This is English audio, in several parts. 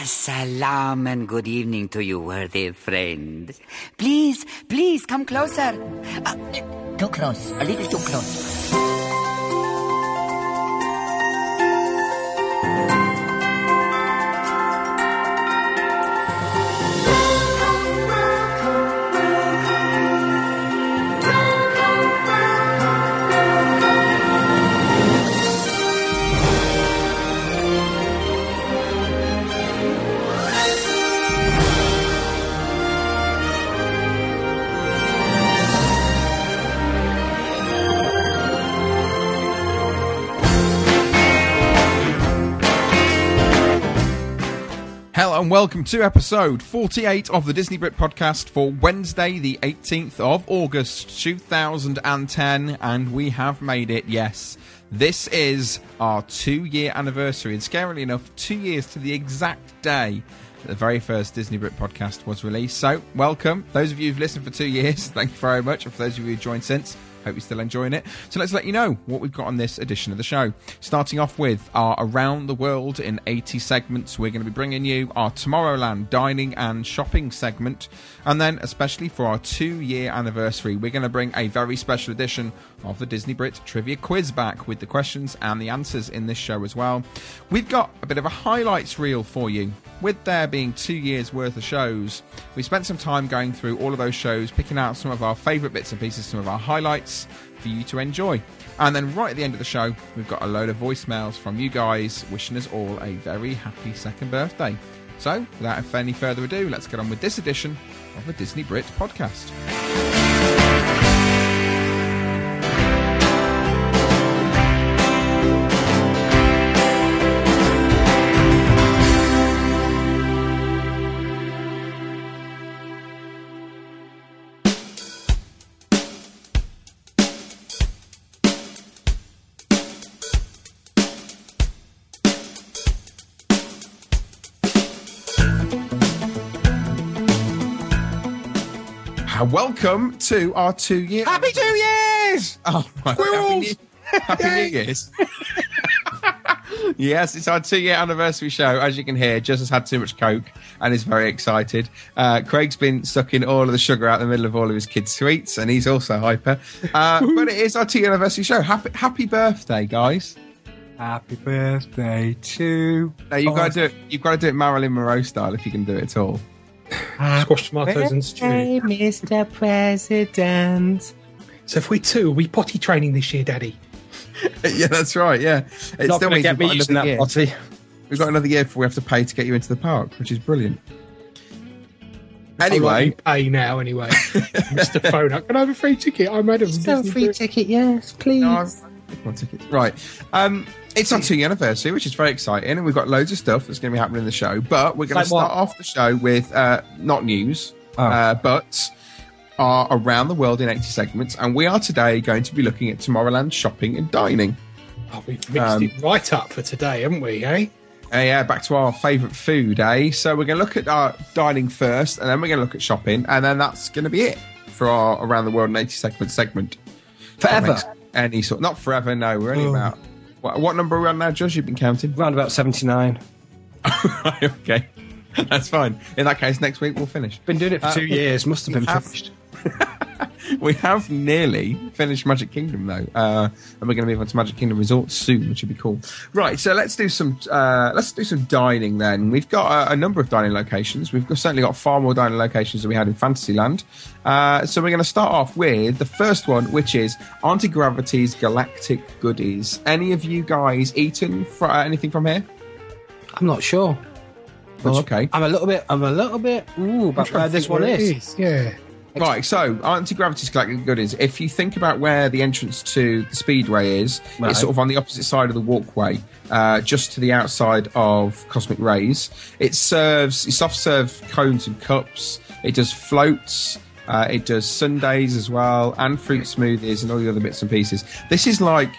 Salam and good evening to you, worthy friend. Please, please, come closer. Too close, a little too close. Hello and welcome to episode 48 of the Disney Brit podcast for Wednesday the 18th of August 2010, and we have made it, yes. This is our 2-year anniversary, and scarily enough, 2 years to the exact day that the very first Disney Brit podcast was released. So, welcome. Those of you who've listened for 2 years, thank you very much. And for those of you who've joined since, hope you're still enjoying it. So let's let you know what we've got on this edition of the show. Starting off with our Around the World in 80 segments, we're going to be bringing you our Tomorrowland dining and shopping segment. And then, especially for our 2-year anniversary, we're going to bring a very special edition of the Disney Brit Trivia Quiz back with the questions and the answers in this show as well. We've got a bit of a highlights reel for you. With there being 2 years worth of shows, we spent some time going through all of those shows, picking out some of our favourite bits and pieces, some of our highlights for you to enjoy. And then right at the end of the show, we've got a load of voicemails from you guys wishing us all a very happy second birthday. So, without any further ado, let's get on with this edition of the Disney Brit podcast. Welcome to our 2-year... Happy 2 years! Oh, my God. Happy New Year's. Yes, it's our 2-year anniversary show. As you can hear, Jess has had too much Coke and is very excited. Craig's been sucking all of the sugar out in the middle of all of his kids' sweets, and he's also hyper. But it is our 2-year anniversary show. Happy birthday, guys. Happy birthday to... No, you've got to do it Marilyn Monroe style if you can do it at all. Squash tomatoes and stew. Hey, Mr. President. So if we're two, are we potty training this year, Daddy? Yeah, that's right, yeah. It Not still going to means get me using that year. potty. We've got another year before we have to pay to get you into the park, which is brilliant. Anyway. Pay now, anyway. Mr. Phone up. Can I have a free ticket? I'm Adam. Still a free ticket, yes, please. No, one ticket. Right. It's our 2-year anniversary, which is very exciting, and we've got loads of stuff that's going to be happening in the show. But we're going to start off the show with not news, but our Around the World in 80 segments. And we are today going to be looking at Tomorrowland shopping and dining. Oh, we've mixed it right up for today, haven't we, eh? Yeah, back to our favourite food, eh? So we're going to look at our dining first, and then we're going to look at shopping, and then that's going to be it for our Around the World in 80 segment. Forever? Any sort. Not forever, no. We're only about... What number are we on now, Josh? You've been counting? Round about 79. Okay. That's fine. In that case, next week we'll finish. Been doing it for 2 years. Must have been finished. We have nearly finished Magic Kingdom, though. And we're going to move on to Magic Kingdom Resort soon, which would be cool. Right, so let's do some dining then. We've got a number of dining locations. We've certainly got far more dining locations than we had in Fantasyland. So we're going to start off with the first one, which is Auntie Gravity's Galactic Goodies. Any of you guys eaten anything from here? I'm not sure. Okay. I'm a little bit about where this one is. Yeah. Right, so Auntie Gravity's Galactic Goodies. If you think about where the entrance to the Speedway is, right. It's sort of on the opposite side of the walkway, just to the outside of Cosmic Rays. It serves soft serve cones and cups. It does floats. It does sundaes as well, and fruit smoothies and all the other bits and pieces. This is like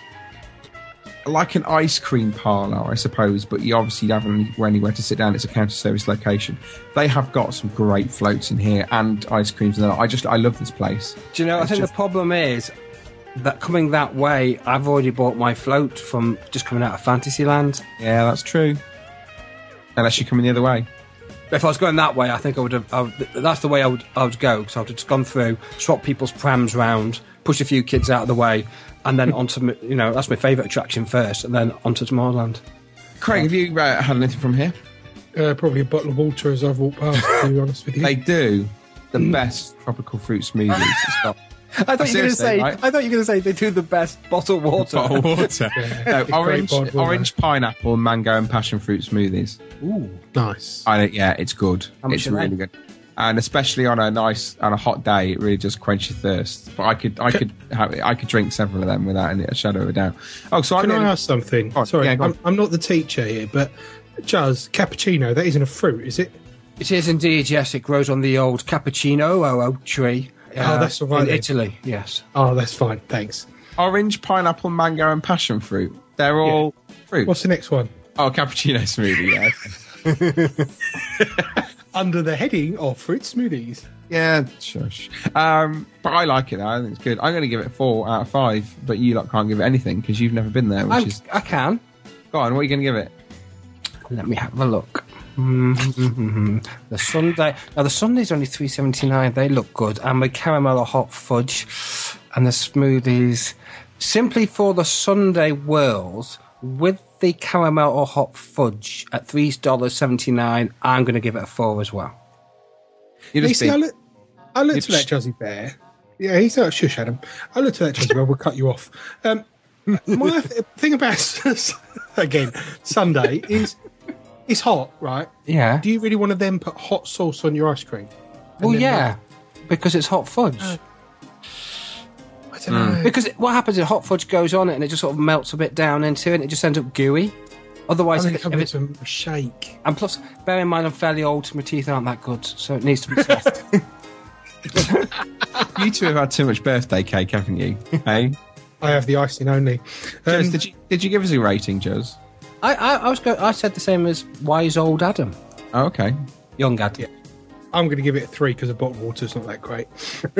an ice cream parlour, I suppose, but you obviously don't have anywhere to sit down. It's a counter service location. They have got some great floats in here and ice creams. And I love this place. Do you know, I think the problem is that coming that way, I've already bought my float from just coming out of Fantasyland. Yeah, that's true. Unless you're coming the other way. If I was going that way, I think I would have. That's the way I would go, because I would have just gone through, swap people's prams round, push a few kids out of the way, and then onto, that's my favourite attraction first, and then onto Tomorrowland. Craig, have you had anything from here? Probably a bottle of water as I've walked past, to be honest with you. They do the best tropical fruit smoothies. It's not. I thought you were going to say. Right? I thought you were going to say they do the best bottled water. Bottled water. Yeah. No, orange, pineapple, mango, and passion fruit smoothies. Ooh, nice. It's good. How much It's are they? really good, and especially on a hot day, it really does quench your thirst. But I could drink several of them without a shadow of a doubt. Oh, so Can I ask something? Oh, Sorry, yeah, go on. I'm not the teacher here, but Jazz, cappuccino, that isn't a fruit, is it? It is indeed, yes. It grows on the old cappuccino tree. That's all right in then. Italy, yes. Oh, that's fine, thanks. Orange, pineapple, mango, and passion fruit. They're all fruit. What's the next one? Oh, cappuccino smoothie, yeah. Under the heading of fruit smoothies. Yeah, shush. But I like it, though. I think it's good. I'm going to give it 4 out of 5, but you lot can't give it anything because you've never been there, I can. Go on, what are you going to give it? Let me have a look. The sundae. Now the sundaes are only $3.79. They look good, and the caramel or hot fudge, and the smoothies. Simply for the sundae whirls with the caramel or hot fudge at $3.79. I'm going to give it a 4 as well. You You just see, think, I looked at that Jazzy Bear. Yeah, he's not shush, Adam. I looked at that Jazzy Bear. We'll cut you off. My thing about again Sunday is it's hot, right? Yeah. Do you really want to then put hot sauce on your ice cream? Well, yeah, because it's hot fudge. I don't know. Because what happens is hot fudge goes on it and it just sort of melts a bit down into it and it just ends up gooey. Otherwise, I think it if comes it, with a shake. and plus, bear in mind I'm fairly old, so my teeth aren't that good, so it needs to be soft. you two have had too much birthday cake, haven't you? Hey, I have the icing only. Jez, did you give us a rating, Jez? I said the same as wise old Adam, Oh, okay. young Adam. Yeah. I'm going to give it a 3 because the bottled water's not that great.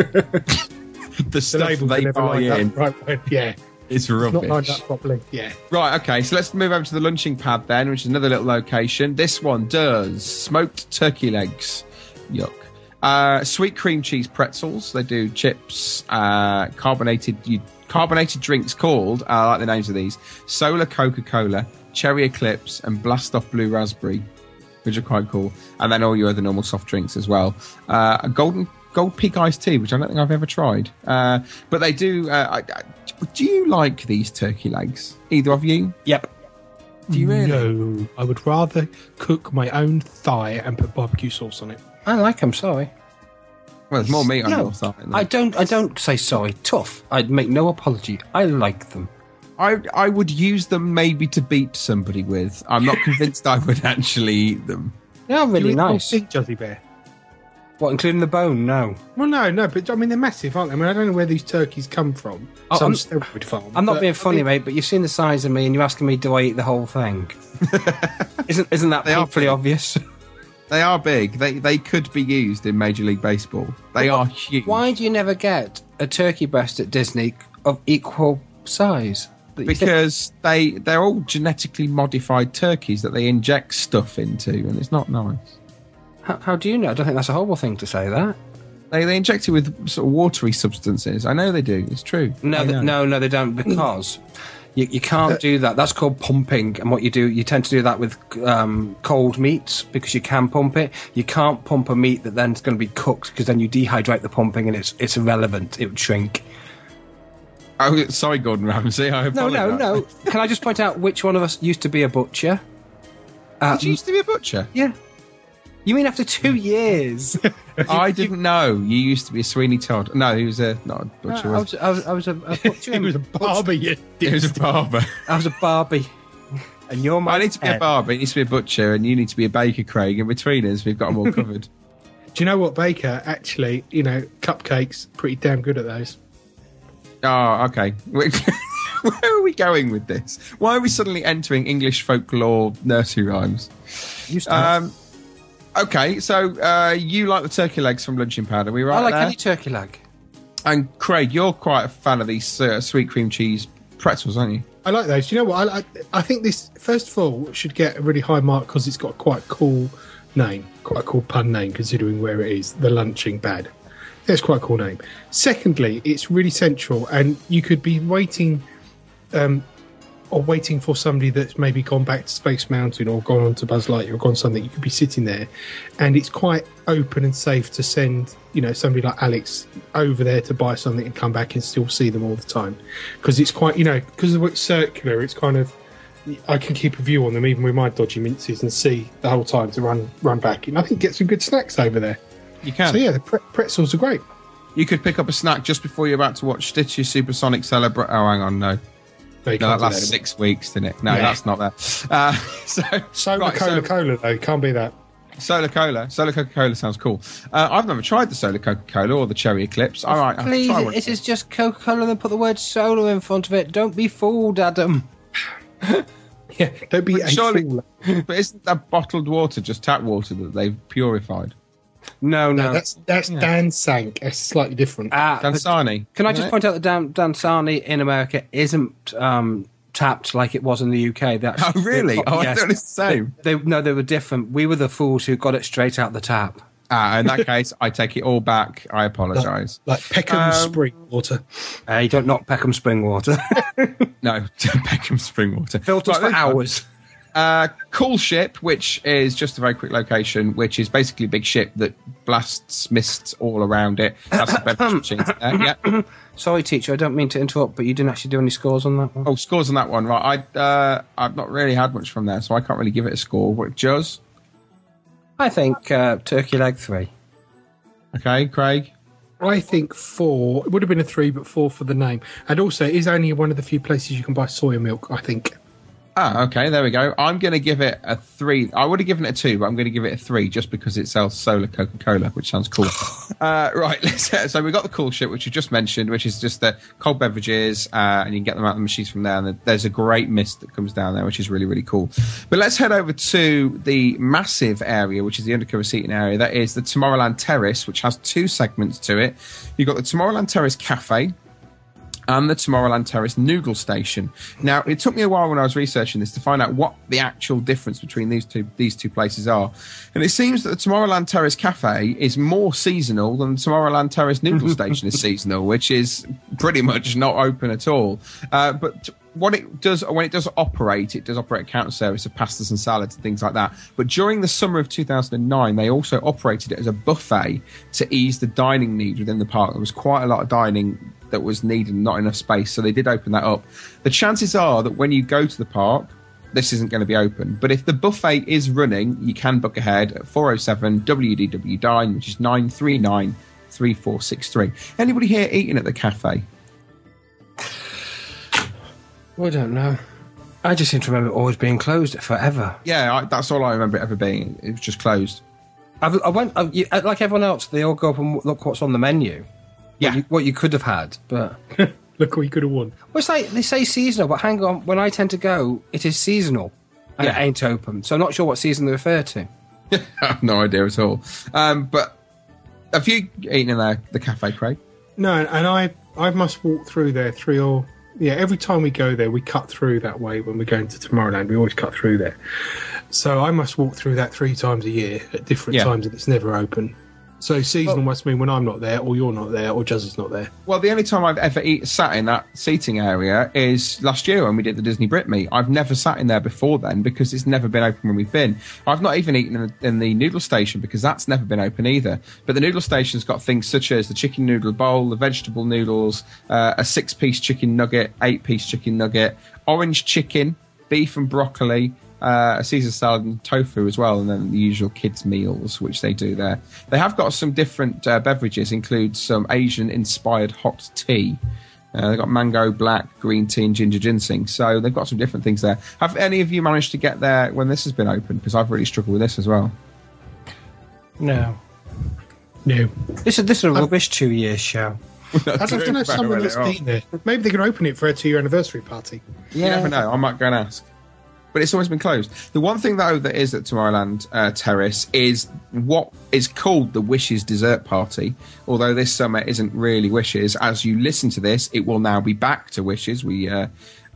The The stuff labels they are never buy lined in, up right way. Yeah, it's it's not rubbish. lined up properly. Yeah. Right, okay, so let's move over to the lunching pad then, which is another little location. This one does smoked turkey legs. Yuck. Sweet cream cheese pretzels. They do chips, carbonated drinks called, I like the names of these, Solar Coca-Cola, Cherry Eclipse, and Blast Off Blue Raspberry, which are quite cool. And then all your other normal soft drinks as well. A Gold Peak iced tea, which I don't think I've ever tried. But they do... do you like these turkey legs? Either of you? Yep. Do you really? No, I would rather cook my own thigh and put barbecue sauce on it. I like them. Sorry. Well, there's more meat on No, your side. I don't say sorry. Tough. I'd make no apology. I like them. I would use them maybe to beat somebody with. I'm not convinced I would actually eat them. They are really Do you eat the whole nice. thing, Jazzy Bear? What, including the bone? No. Well, no, but I mean they're massive, aren't they? I mean, I don't know where these turkeys come from. Oh, Some I'm- steroid farm. I'm not but being funny, I mean, mate, but you've seen the size of me and you're asking me, do I eat the whole thing? Isn't that They are painfully obvious? They are big. They could be used in Major League Baseball. They are huge. Why do you never get a turkey breast at Disney of equal size? That you think- Because they're all genetically modified turkeys that they inject stuff into, and it's not nice. How do you know? I don't think that's a horrible thing to say, that. They inject it with sort of watery substances. I know they do. It's true. No, I know. no, they don't, because you can't do that. That's called pumping, and what you do, you tend to do that with cold meats, because you can pump it. You can't pump a meat that then is going to be cooked, because then you dehydrate the pumping, and it's irrelevant. It would shrink. Oh, sorry, Gordon Ramsay. I apologise. No. Can I just point out which one of us used to be a butcher? Did you used to be a butcher? Yeah. You mean after 2 years? I didn't know. You used to be a Sweeney Todd. No, he was not a butcher. I was a butcher. He was a barber. You He was a barber. I was a Barbie. And you're my I need to be a barber. He needs to be a butcher, and you need to be a baker, Craig. And between us, we've got them all covered. Do you know what, Baker? Actually, cupcakes, pretty damn good at those. Oh, okay. Where are we going with this? Why are we suddenly entering English folklore nursery rhymes? Okay, so you like the turkey legs from Luncheon Pad, are we right I like there? any turkey leg. And Craig, you're quite a fan of these sweet cream cheese pretzels, aren't you? I like those. You know what? I think this, first of all, should get a really high mark because it's got quite a cool name, quite a cool pun name considering where it is, the Lunching Bad. That's quite a cool name. Secondly, it's really central and you could be waiting for somebody that's maybe gone back to Space Mountain or gone on to Buzz Lightyear or gone something. You could be sitting there and it's quite open and safe to send, somebody like Alex over there to buy something and come back and still see them all the time. Because it's quite, because it's circular, it's kind of, I can keep a view on them even with my dodgy minces and see the whole time to run back. And I think get some good snacks over there. You can. So yeah, the pretzels are great. You could pick up a snack just before you're about to watch Stitch's Supersonic Celebration. Oh, hang on, no. No, that lasts 6 weeks, didn't it? No, that's not there. Solar Cola, though. Can't be that. Solar Coca-Cola sounds cool. I've never tried the Solar Coca-Cola or the Cherry Eclipse. All right, please, this is just Coca-Cola and put the word solar in front of it. Don't be fooled, Adam. Yeah, don't be fool. But isn't that bottled water just tap water that they've purified? No. That's Dansank. It's slightly different. Dansani. Can I just point out that Dansani in America isn't tapped like it was in the UK? Oh, really? Yes. I thought it's the same. They were different. We were the fools who got it straight out the tap. In that case, I take it all back. I apologise. Like Peckham spring water. You don't knock Peckham spring water. No, Peckham spring water. Filters for hours. Cool Ship, which is just a very quick location, which is basically a big ship that blasts mists all around it. That's the beverage machine. Yeah. Sorry, teacher, I don't mean to interrupt, but you didn't actually do any scores on that one. Oh, scores on that one, right? I've not really had much from there, so I can't really give it a score. What, Juz? I think turkey leg 3. Okay, Craig? I think 4. It would have been a 3, but 4 for the name. And also, it is only one of the few places you can buy soya milk, I think. Okay, there we go. I'm going to give it a 3. I would have given it a 2, but I'm going to give it a 3 just because it sells Solar Coca-Cola, which sounds cool. Right, so we've got the Cool Ship, which you just mentioned, which is just the cold beverages, and you can get them out of the machines from there. And there's a great mist that comes down there, which is really, really cool. But let's head over to the massive area, which is the undercover seating area. That is the Tomorrowland Terrace, which has 2 segments to it. You've got the Tomorrowland Terrace Cafe and the Tomorrowland Terrace Noodle Station. Now, it took me a while when I was researching this to find out what the actual difference between these two places are. And it seems that the Tomorrowland Terrace Cafe is more seasonal than the Tomorrowland Terrace Noodle Station is seasonal, which is pretty much not open at all. But what it does, when it does operate a counter service of pastas and salads and things like that. But during the summer of 2009, they also operated it as a buffet to ease the dining need within the park. There was quite a lot of dining that was needed and not enough space, so they did open that up. The chances are that when you go to the park, this isn't going to be open. But if the buffet is running, you can book ahead at 407 WDW Dine, which is 939 3463. Anybody here eating at the cafe? I don't know. I just seem to remember it always being closed forever. Yeah, that's all I remember it ever being. It was just closed. I went like everyone else. They all go up and look what's on the menu. Yeah, what you could have had, but look what you could have won. Well, it's like they say seasonal, but hang on. When I tend to go, it is seasonal and it ain't open. So I'm not sure what season they refer to. I have no idea at all. But have you eaten in the cafe, Craig? No, and I must walk through there every time we go there, we cut through that way. When we're going to Tomorrowland, we always cut through there. So I must walk through that 3 times a year at different times, and it's never open. So seasonal must mean when I'm not there, or you're not there, or Juz is not there. Well, the only time I've ever sat in that seating area is last year when we did the Disney Brit Meet. I've never sat in there before then because it's never been open when we've been. I've not even eaten in the noodle station because that's never been open either. But the noodle station's got things such as the chicken noodle bowl, the vegetable noodles, a 6-piece chicken nugget, 8-piece chicken nugget, orange chicken, beef and broccoli, a Caesar salad and tofu as well, and then the usual kids' meals, which they do there. They have got some different beverages, include some Asian-inspired hot tea. They've got mango, black, green tea and ginger ginseng. So they've got some different things there. Have any of you managed to get there when this has been open? Because I've really struggled with this as well. No. This is a rubbish 2 years show. I don't know if someone that's been there. Maybe they can open it for a 2-year anniversary party. Yeah. You never know. I might go and ask. But it's always been closed. The one thing, though, that is at Tomorrowland Terrace is what is called the Wishes Dessert Party, although this summer isn't really Wishes. As you listen to this, it will now be back to Wishes. We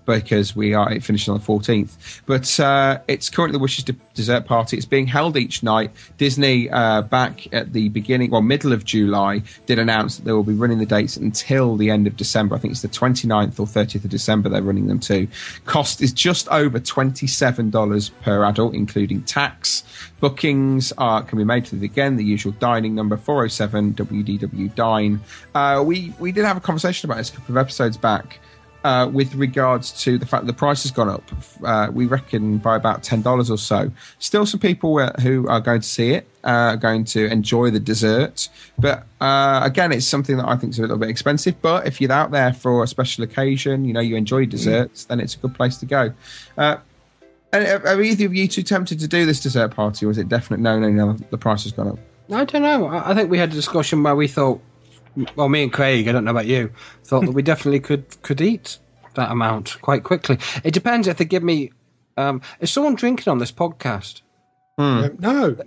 because it finishes on the 14th. But it's currently the Wishes Dessert Party. It's being held each night. Disney, back at the middle of July, did announce that they will be running the dates until the end of December. I think it's the 29th or 30th of December they're running them to. Cost is just over $27 per adult, including tax. Bookings can be made through, again, the usual dining number, 407 WDW Dine. We did have a conversation about this a couple of episodes back with regards to the fact that the price has gone up. We reckon by about $10 or so. Still some people who are going to see it, going to enjoy the dessert. But again, it's something that I think is a little bit expensive. But if you're out there for a special occasion, you enjoy desserts, then it's a good place to go. Are either of you two tempted to do this dessert party, or is it definite no, the price has gone up? I don't know. I think we had a discussion where we thought, well, me and Craig, I don't know about you, thought that we definitely could eat that amount quite quickly. It depends if they give me... is someone drinking on this podcast? No.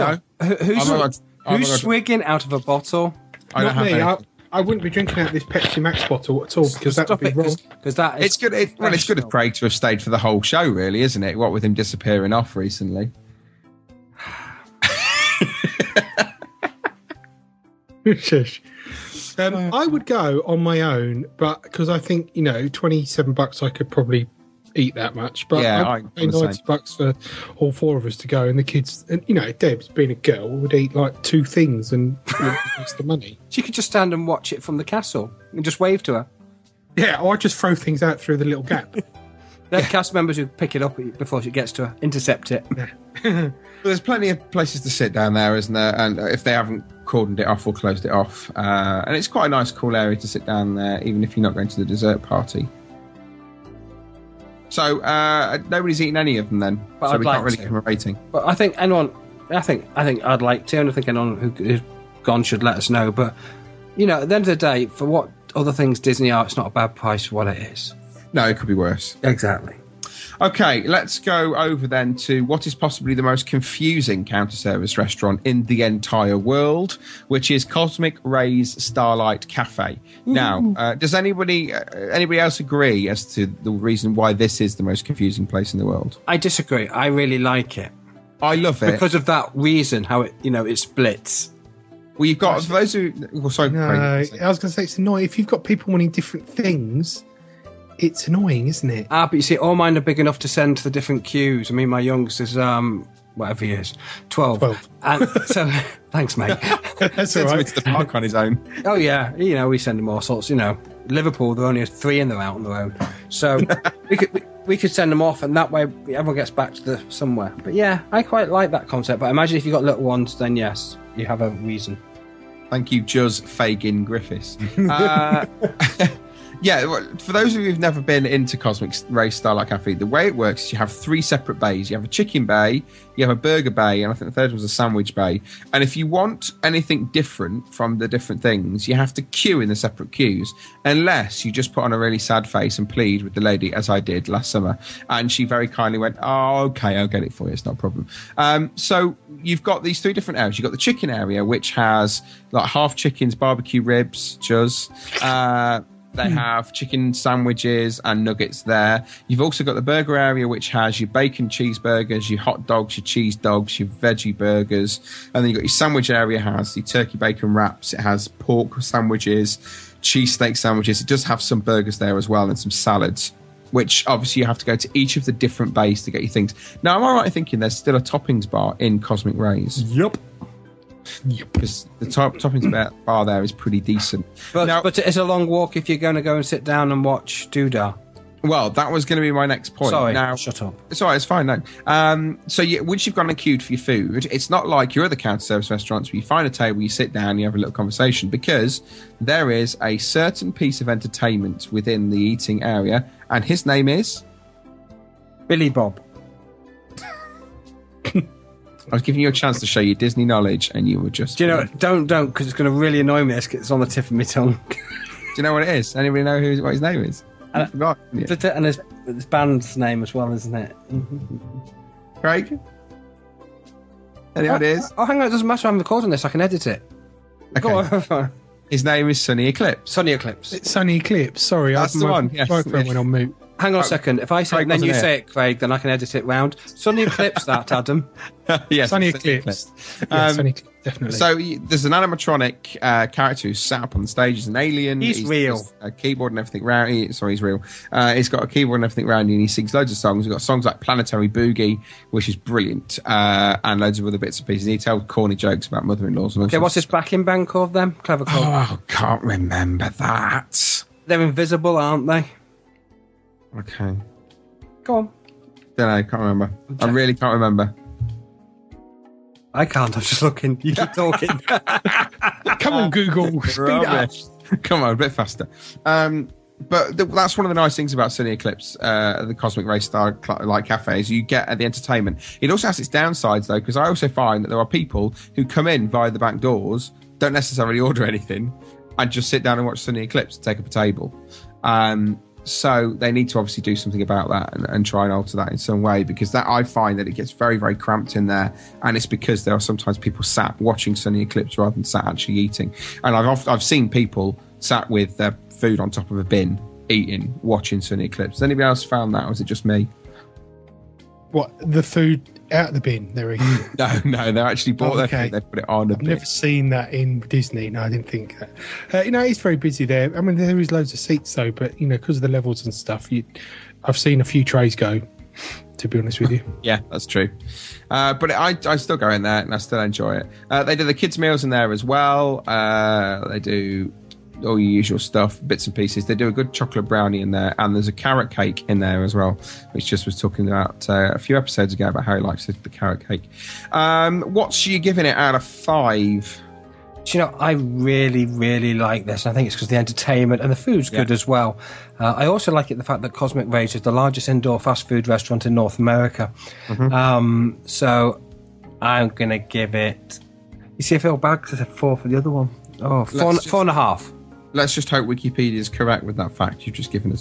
Who's swigging out of a bottle? Not me. I wouldn't be drinking out of this Pepsi Max bottle at all, because that would be wrong. Because that is it's good. It's good of Craig to have stayed for the whole show, really, isn't it? What with him disappearing off recently. Shush. I would go on my own, but because I think $27 I could probably eat that much. But I'd pay $90 for all four of us to go, and the kids. And Deb's being a girl would eat like two things and waste the money. She could just stand and watch it from the castle and just wave to her. Yeah, or I'd just throw things out through the little gap. The cast members who pick it up before she gets to her, intercept it. Yeah. There's plenty of places to sit down there, isn't there? And if they haven't cordoned it off or closed it off, and it's quite a nice, cool area to sit down there, even if you're not going to the dessert party. So nobody's eaten any of them then, but so we can't really give them a rating. But I think anyone, I think I'd like to, and I think anyone who's gone should let us know. But at the end of the day, for what other things Disney are, it's not a bad price for what it is. No, it could be worse. Exactly. Okay, let's go over then to what is possibly the most confusing counter-service restaurant in the entire world, which is Cosmic Rays Starlight Cafe. Now, does anybody else agree as to the reason why this is the most confusing place in the world? I disagree. I really like it. I love it. Because of that reason, how it, it splits. Well, you've got, for those who... Well, sorry, no, I was going to say, it's annoying. If you've got people wanting different things... It's annoying, isn't it? But you see, all mine are big enough to send to the different queues. I mean, my youngest is, whatever he is, 12. And so, thanks, mate. That's all right. It's the park on his own. Oh, yeah. We send him all sorts, Liverpool, there are only 3 and they're out on their own. So we could send them off, and that way everyone gets back to somewhere. But yeah, I quite like that concept. But imagine if you've got little ones, then yes, you have a reason. Thank you, Juz Fagin Griffiths. Yeah, for those of you who've never been into Cosmic Rays Starlight Cafe, the way it works is you have 3 separate bays. You have a chicken bay, you have a burger bay, and I think the third was a sandwich bay. And if you want anything different from the different things, you have to queue in the separate queues, unless you just put on a really sad face and plead with the lady, as I did last summer. And she very kindly went, oh, okay, I'll get it for you. It's not a problem. So you've got these 3 different areas. You've got the chicken area, which has like half chickens, barbecue ribs, Juz. They have chicken sandwiches and nuggets there. You've also got the burger area, which has your bacon cheeseburgers, your hot dogs, your cheese dogs, your veggie burgers. And then you've got your sandwich area, has the turkey bacon wraps. It has pork sandwiches, cheesesteak sandwiches. It does have some burgers there as well and some salads, which obviously you have to go to each of the different bays to get your things. Now, am I right in thinking there's still a toppings bar in Cosmic Rays? Yep. Because the toppings bar there is pretty decent. But it's a long walk if you're going to go and sit down and watch Doodah. Well, that was going to be my next point. Sorry, now, shut up. It's all right, it's fine now. So once you've gone and queued for your food, it's not like your other counter service restaurants where you find a table, you sit down, you have a little conversation, because there is a certain piece of entertainment within the eating area, and his name is... Billy Bob. I was giving you a chance to show your Disney knowledge, and you were just... Do you know, don't, because it's going to really annoy me. It's on the tip of my tongue. Do you know what it is? Anybody know what his name is? And his band's name as well, isn't it? Craig? Any ideas? Oh, hang on, it doesn't matter. I'm recording this. I can edit it. Okay. Go on. His name is Sunny Eclipse. Sunny Eclipse. It's Sunny Eclipse. Sorry, that's the one. Yes. Microphone went on mute. Hang on a second. If I say it, then you say it, Craig, then I can edit it round. Sunny Eclipse, that, Adam. Yes, Sunny Eclipse. Yeah, Sunny Eclipse, definitely. So there's an animatronic character who's sat up on the stage. He's an alien. He's real. A keyboard and everything round. He's real. He's got a keyboard and everything around you, and he sings loads of songs. He's got songs like Planetary Boogie, which is brilliant, and loads of other bits and pieces. He tells corny jokes about mother-in-laws. And what's his backing band called then? Clever call. Oh, can't remember that. They're invisible, aren't they? Okay. Go on. Don't know, can't remember. I really can't remember. I can't, I'm just looking. You keep talking. Come on, Google. Speed up. Come on, a bit faster. But that's one of the nice things about Sunny Eclipse, the Cosmic Ray Star like cafe, is you get the entertainment. It also has its downsides, though, because I also find that there are people who come in via the back doors, don't necessarily order anything, and just sit down and watch Sunny Eclipse and take up a table. So they need to obviously do something about that and try and alter that in some way, because that I find that it gets very, very cramped in there, and it's because there are sometimes people sat watching Sunny Eclipse rather than sat actually eating. And I've seen people sat with their food on top of a bin, eating, watching Sunny Eclipse. Has anybody else found that, or is it just me? What, the food out of the bin they're eating? No, they actually bought their food, they put it on a bin. I've never seen that in Disney. No, I didn't think that. It's very busy there. I mean, there is loads of seats though, but because of the levels and stuff, I've seen a few trays go, to be honest with you. Yeah, that's true. But I still go in there and I still enjoy it. They do the kids' meals in there as well. They do all your usual stuff, bits and pieces. They do a good chocolate brownie in there, and there's a carrot cake in there as well, which just was talking about a few episodes ago about how he likes the carrot cake. What's you giving it out of 5? I really, really like this. I think it's because the entertainment and the food's good as well. I also like it the fact that Cosmic Rays is the largest indoor fast food restaurant in North America. Mm-hmm. So I'm going to give it... You see, I feel bad because I said 4 for the other one. Oh, 4.5. Let's just hope Wikipedia is correct with that fact you've just given us.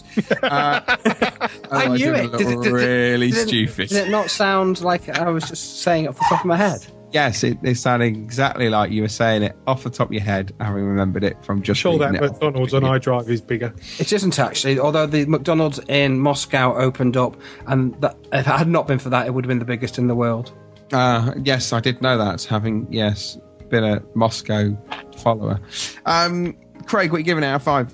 I knew it. Really stupid. Did it not sound like I was just saying it off the top of my head? Yes, it sounded exactly like you were saying it off the top of your head, having remembered it from just... Sure, that McDonald's on iDrive is bigger. It isn't actually, although the McDonald's in Moscow opened up, and if it had not been for that, it would have been the biggest in the world. Yes, I did know that, having, been a Moscow follower. Craig, what are you giving it out of 5?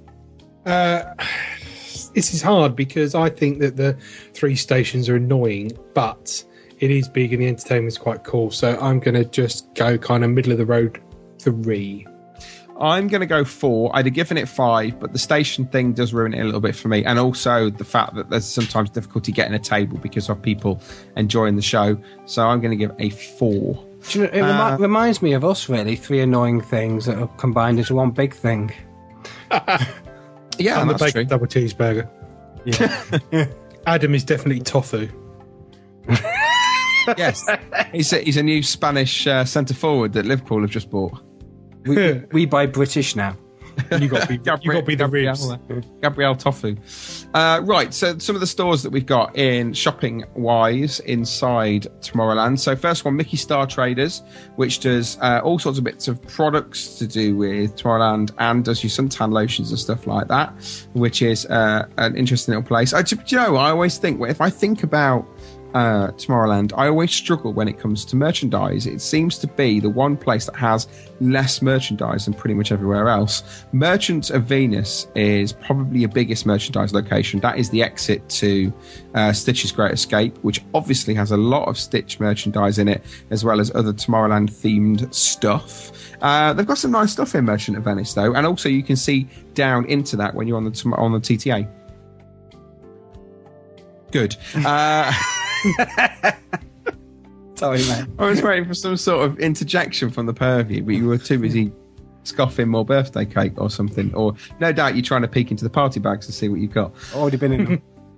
This is hard because I think that the 3 stations are annoying, but it is big and the entertainment's quite cool. So I'm going to just go kind of middle of the road 3. I'm going to go 4. I'd have given it 5, but the station thing does ruin it a little bit for me. And also the fact that there's sometimes difficulty getting a table because of people enjoying the show. So I'm going to give a 4. It reminds me of us, really. 3 annoying things that are combined into one big thing. Yeah, and the that's bacon true. double cheeseburger. Yeah. Adam is definitely tofu. Yes, he's a new Spanish centre forward that Liverpool have just bought. We buy British now. You got to be the ribs. Gabrielle Tofu. Right, so some of the stores that we've got in shopping-wise inside Tomorrowland. So first one, Mickey Star Traders, which does all sorts of bits of products to do with Tomorrowland and does your suntan lotions and stuff like that, which is an interesting little place. I always think, if I think about Tomorrowland, I always struggle when it comes to merchandise. It seems to be the one place that has less merchandise than pretty much everywhere else. Merchants of Venus is probably your biggest merchandise location. That is the exit to Stitch's Great Escape, which obviously has a lot of Stitch merchandise in it, as well as other Tomorrowland themed stuff. They've got some nice stuff in Merchant of Venice though, and also you can see down into that when you're on the TTA. Good. Sorry, mate. I was waiting for some sort of interjection from the purview, but you were too busy scoffing more birthday cake or something. Or no doubt you're trying to peek into the party bags to see what you've got. Already been in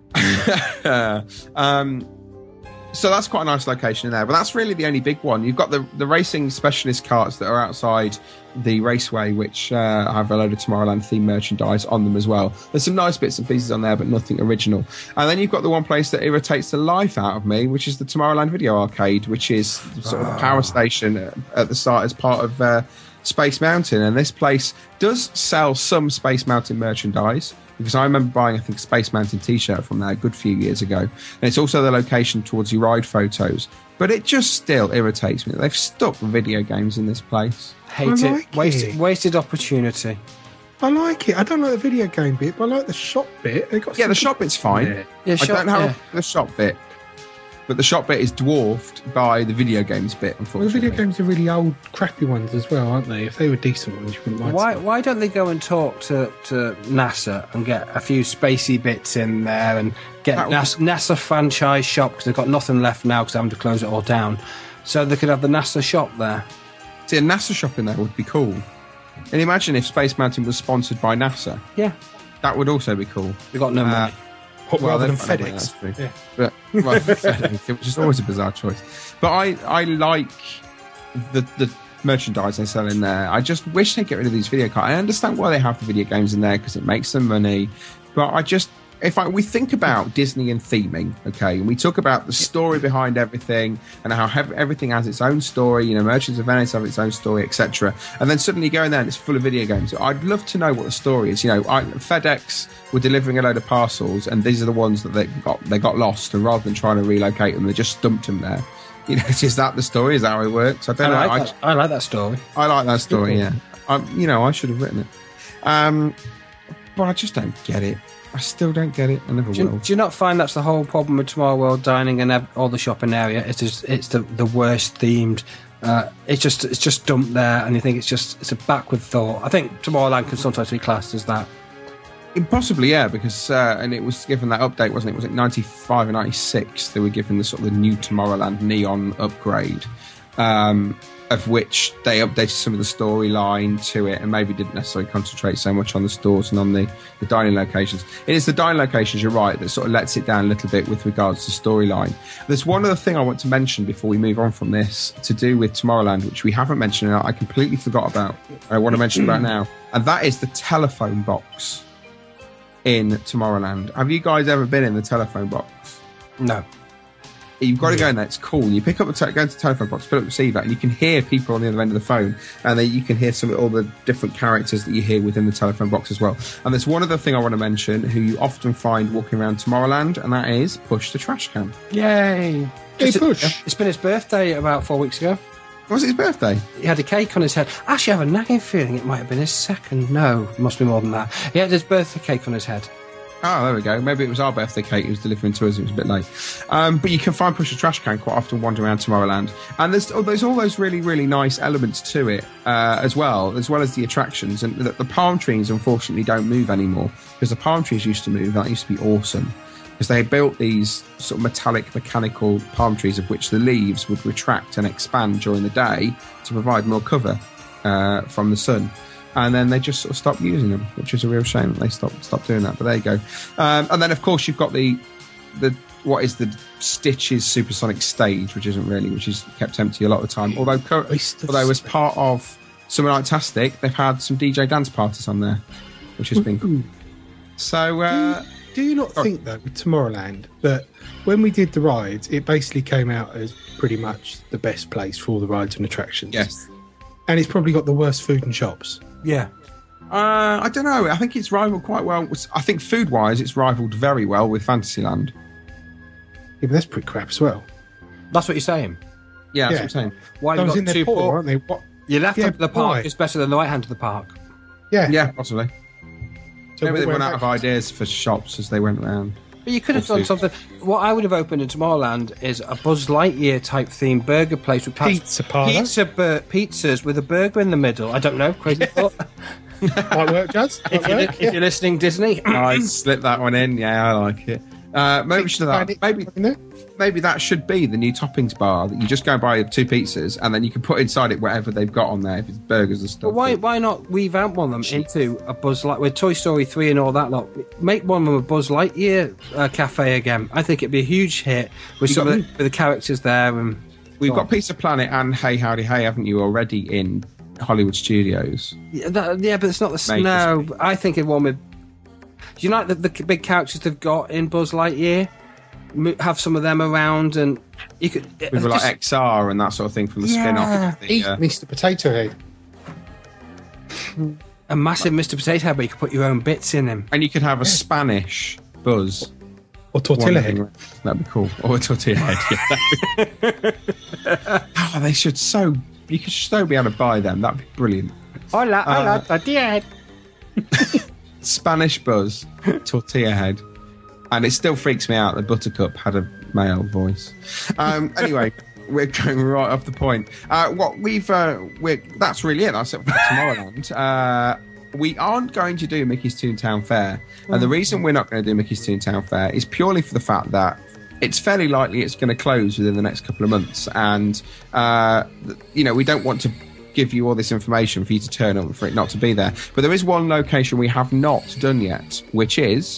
them. So that's quite a nice location in there. But that's really the only big one. You've got the racing specialist carts that are outside the raceway, which have a load of Tomorrowland themed merchandise on them as well. There's some nice bits and pieces on there, but nothing original. And then you've got the one place that irritates the life out of me, which is the Tomorrowland Video Arcade, which is sort of a power station at the start as part of Space Mountain. And this place does sell some Space Mountain merchandise, because I remember buying, I think, a Space Mountain t-shirt from there a good few years ago. And it's also the location towards your ride photos. But it just still irritates me that they've stuck video games in this place. Hate it. Wasted opportunity. I like it. I don't like the video game bit, but I like the shop bit. The shop bit's fine. I don't have the shop bit. But the shop bit is dwarfed by the video games bit, unfortunately. Well, the video games are really old, crappy ones as well, aren't they? If they were decent ones, you wouldn't mind. Why don't they go and talk to NASA and get a few spacey bits in there and get NASA franchise shop, because they've got nothing left now because they're having to close it all down. So they could have the NASA shop there. See, a NASA shop in there would be cool. And imagine if Space Mountain was sponsored by NASA. Yeah. That would also be cool. They've got no money. Rather than FedEx. Yeah. But FedEx, which is always a bizarre choice. But I like the merchandise they sell in there. I just wish they'd get rid of these video cards. I understand why they have the video games in there, because it makes them money. But we think about Disney and theming, okay, and we talk about the story behind everything and how everything has its own story, Merchants of Venice have its own story, etc. And then suddenly you go in there and it's full of video games. I'd love to know what the story is. FedEx were delivering a load of parcels, and these are the ones that they got lost, and rather than trying to relocate them, they just dumped them there. Is that the story? Is that how it works? I don't know. I like that story. I like that story. Yeah. I should have written it. But I just don't get it. I still don't get it. I never will. Do you not find that's the whole problem with Tomorrow World dining and all the shopping area? It's the worst themed. It's just dumped there, and you think it's a backward thought. I think Tomorrowland can sometimes be classed as that. Possibly, yeah, because and it was given that update, wasn't it? Was it 95 or 96? They were given the sort of the new Tomorrowland neon upgrade, of which they updated some of the storyline to it, and maybe didn't necessarily concentrate so much on the stores and on the dining locations. It is the dining locations, you're right, that sort of lets it down a little bit with regards to storyline. There's one other thing I want to mention before we move on from this, to do with Tomorrowland, which we haven't mentioned and I completely forgot about. I want to mention about now, and that is the telephone box in Tomorrowland. Have you guys ever been in the telephone box? No. You've got to go in there. It's cool. You pick up go into the telephone box, put up the receiver, and you can hear people on the other end of the phone, and then you can hear all the different characters that you hear within the telephone box as well. And there's one other thing I want to mention, who you often find walking around Tomorrowland, and that is Push the Trash Can. Yay! Hey, Push. It's been his birthday about 4 weeks ago. Was it his birthday? He had a cake on his head. Actually, I have a nagging feeling it might have been his second. No, it must be more than that. He had his birthday cake on his head. Oh, there we go. Maybe it was our birthday cake he was delivering to us. It was a bit late. But you can find Push the Trash Can quite often wandering around Tomorrowland. And there's all those really, really nice elements to it as well as the attractions. And the palm trees, unfortunately, don't move anymore, because the palm trees used to move. That used to be awesome, because they built these sort of metallic, mechanical palm trees, of which the leaves would retract and expand during the day to provide more cover from the sun. And then they just sort of stopped using them, which is a real shame that they stopped doing that. But there you go. And then, of course, you've got the Stitches Supersonic stage, which is kept empty a lot of the time. Although as part of Summer Night-tastic, they've had some DJ dance parties on there, which has been cool. So, do you not think, though, with Tomorrowland, that when we did the rides, it basically came out as pretty much the best place for all the rides and attractions? Yes. And it's probably got the worst food and shops. Yeah. I don't know. I think it's rivaled quite well. I think food-wise, it's rivaled very well with Fantasyland. Yeah, but that's pretty crap as well. That's what you're saying? Yeah, that's what I'm saying. Why those in there poor, aren't they? Your left hand of the park is better than the right hand of the park. Yeah. Yeah, possibly. So maybe they run out of ideas for shops as they went around. But you could have done something. What I would have opened in Tomorrowland is a Buzz Lightyear type themed burger place with pizzas with a burger in the middle. I don't know, crazy thought. Might work, Jazz. If you're listening, Disney. I slip that one in. Yeah, I like it. Maybe that should be the new toppings bar, that you just go and buy 2 pizzas and then you can put inside it whatever they've got on there, if it's burgers and stuff. Well, why not revamp one of them into a Buzz Lightyear with Toy Story 3 and all that lot? Make one of them a Buzz Lightyear cafe again. I think it'd be a huge hit with with the characters there. And we've got Pizza Planet and Hey Howdy Hey, haven't you, already in Hollywood Studios? Yeah, but it's not the no. I think it one with. Do you like the big characters they've got in Buzz Lightyear? Have some of them around, and you could people like XR and that sort of thing from the spin-off. Mr. Potato Head. A massive Mr. Potato Head where you could put your own bits in him. And you could have a Spanish Buzz. Or tortilla head. That'd be cool. Or a tortilla head. Yeah. They should you could so be able to buy them. That'd be brilliant. Hola, tortilla head. Spanish Buzz, tortilla head. And it still freaks me out that Buttercup had a male voice. Anyway, we're going right off the point. That's really it. That's it for Tomorrowland. We aren't going to do Mickey's Toontown Fair. And the reason we're not going to do Mickey's Toontown Fair is purely for the fact that it's fairly likely it's going to close within the next couple of months. And, we don't want to give you all this information for you to turn up, for it not to be there. But there is one location we have not done yet, which is...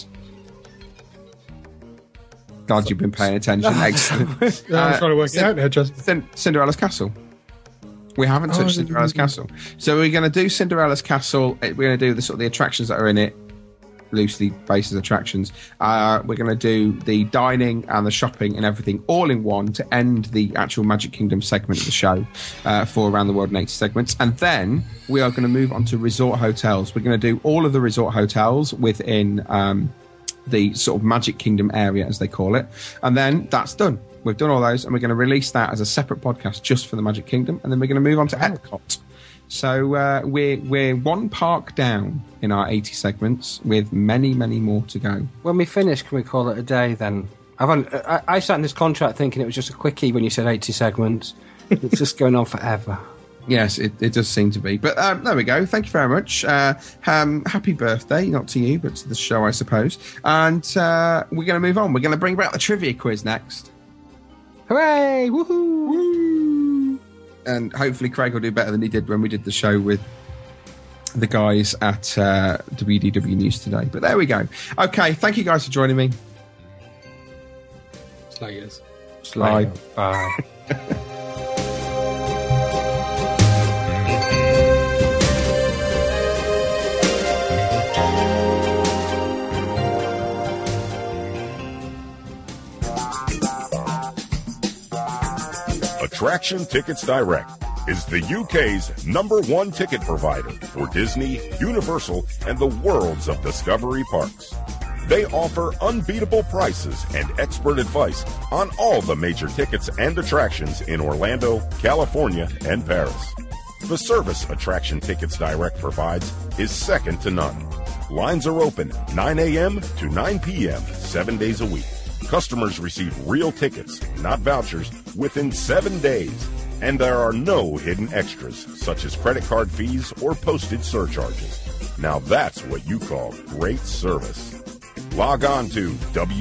God, you've been paying attention. Excellent. I'm trying to work it out now, Justin. Cinderella's Castle. We haven't touched Cinderella's Castle. So we're going to do Cinderella's Castle. We're going to do the attractions that are in it, loosely based as attractions. We're going to do the dining and the shopping and everything all in one to end the actual Magic Kingdom segment of the show for Around the World in 80 segments. And then we are going to move on to resort hotels. We're going to do all of the resort hotels within the sort of Magic Kingdom area, as they call it. And then that's done. We've done all those, and we're going to release that as a separate podcast just for the Magic Kingdom, and then we're going to move on to Epcot. So we're one park down in our 80 segments with many, many more to go. When we finish, can we call it a day then? I sat in this contract thinking it was just a quickie when you said 80 segments. It's just going on forever. Yes, it does seem to be. But there we go. Thank you very much. Happy birthday, not to you, but to the show, I suppose. And we're going to move on. We're going to bring back the trivia quiz next. Hooray! Woohoo! Woo! And hopefully Craig will do better than he did when we did the show with the guys at WDW News today. But there we go. Okay, thank you guys for joining me. Slayers. Slide. Bye. Attraction Tickets Direct is the UK's #1 ticket provider for Disney, Universal, and the worlds of Discovery parks. They offer unbeatable prices and expert advice on all the major tickets and attractions in Orlando, California, and Paris. The service Attraction Tickets Direct provides is second to none. Lines are open 9 a.m. to 9 p.m. 7 days a week. Customers receive real tickets, not vouchers, within 7 days. And there are no hidden extras, such as credit card fees or postage surcharges. Now that's what you call great service. Log on to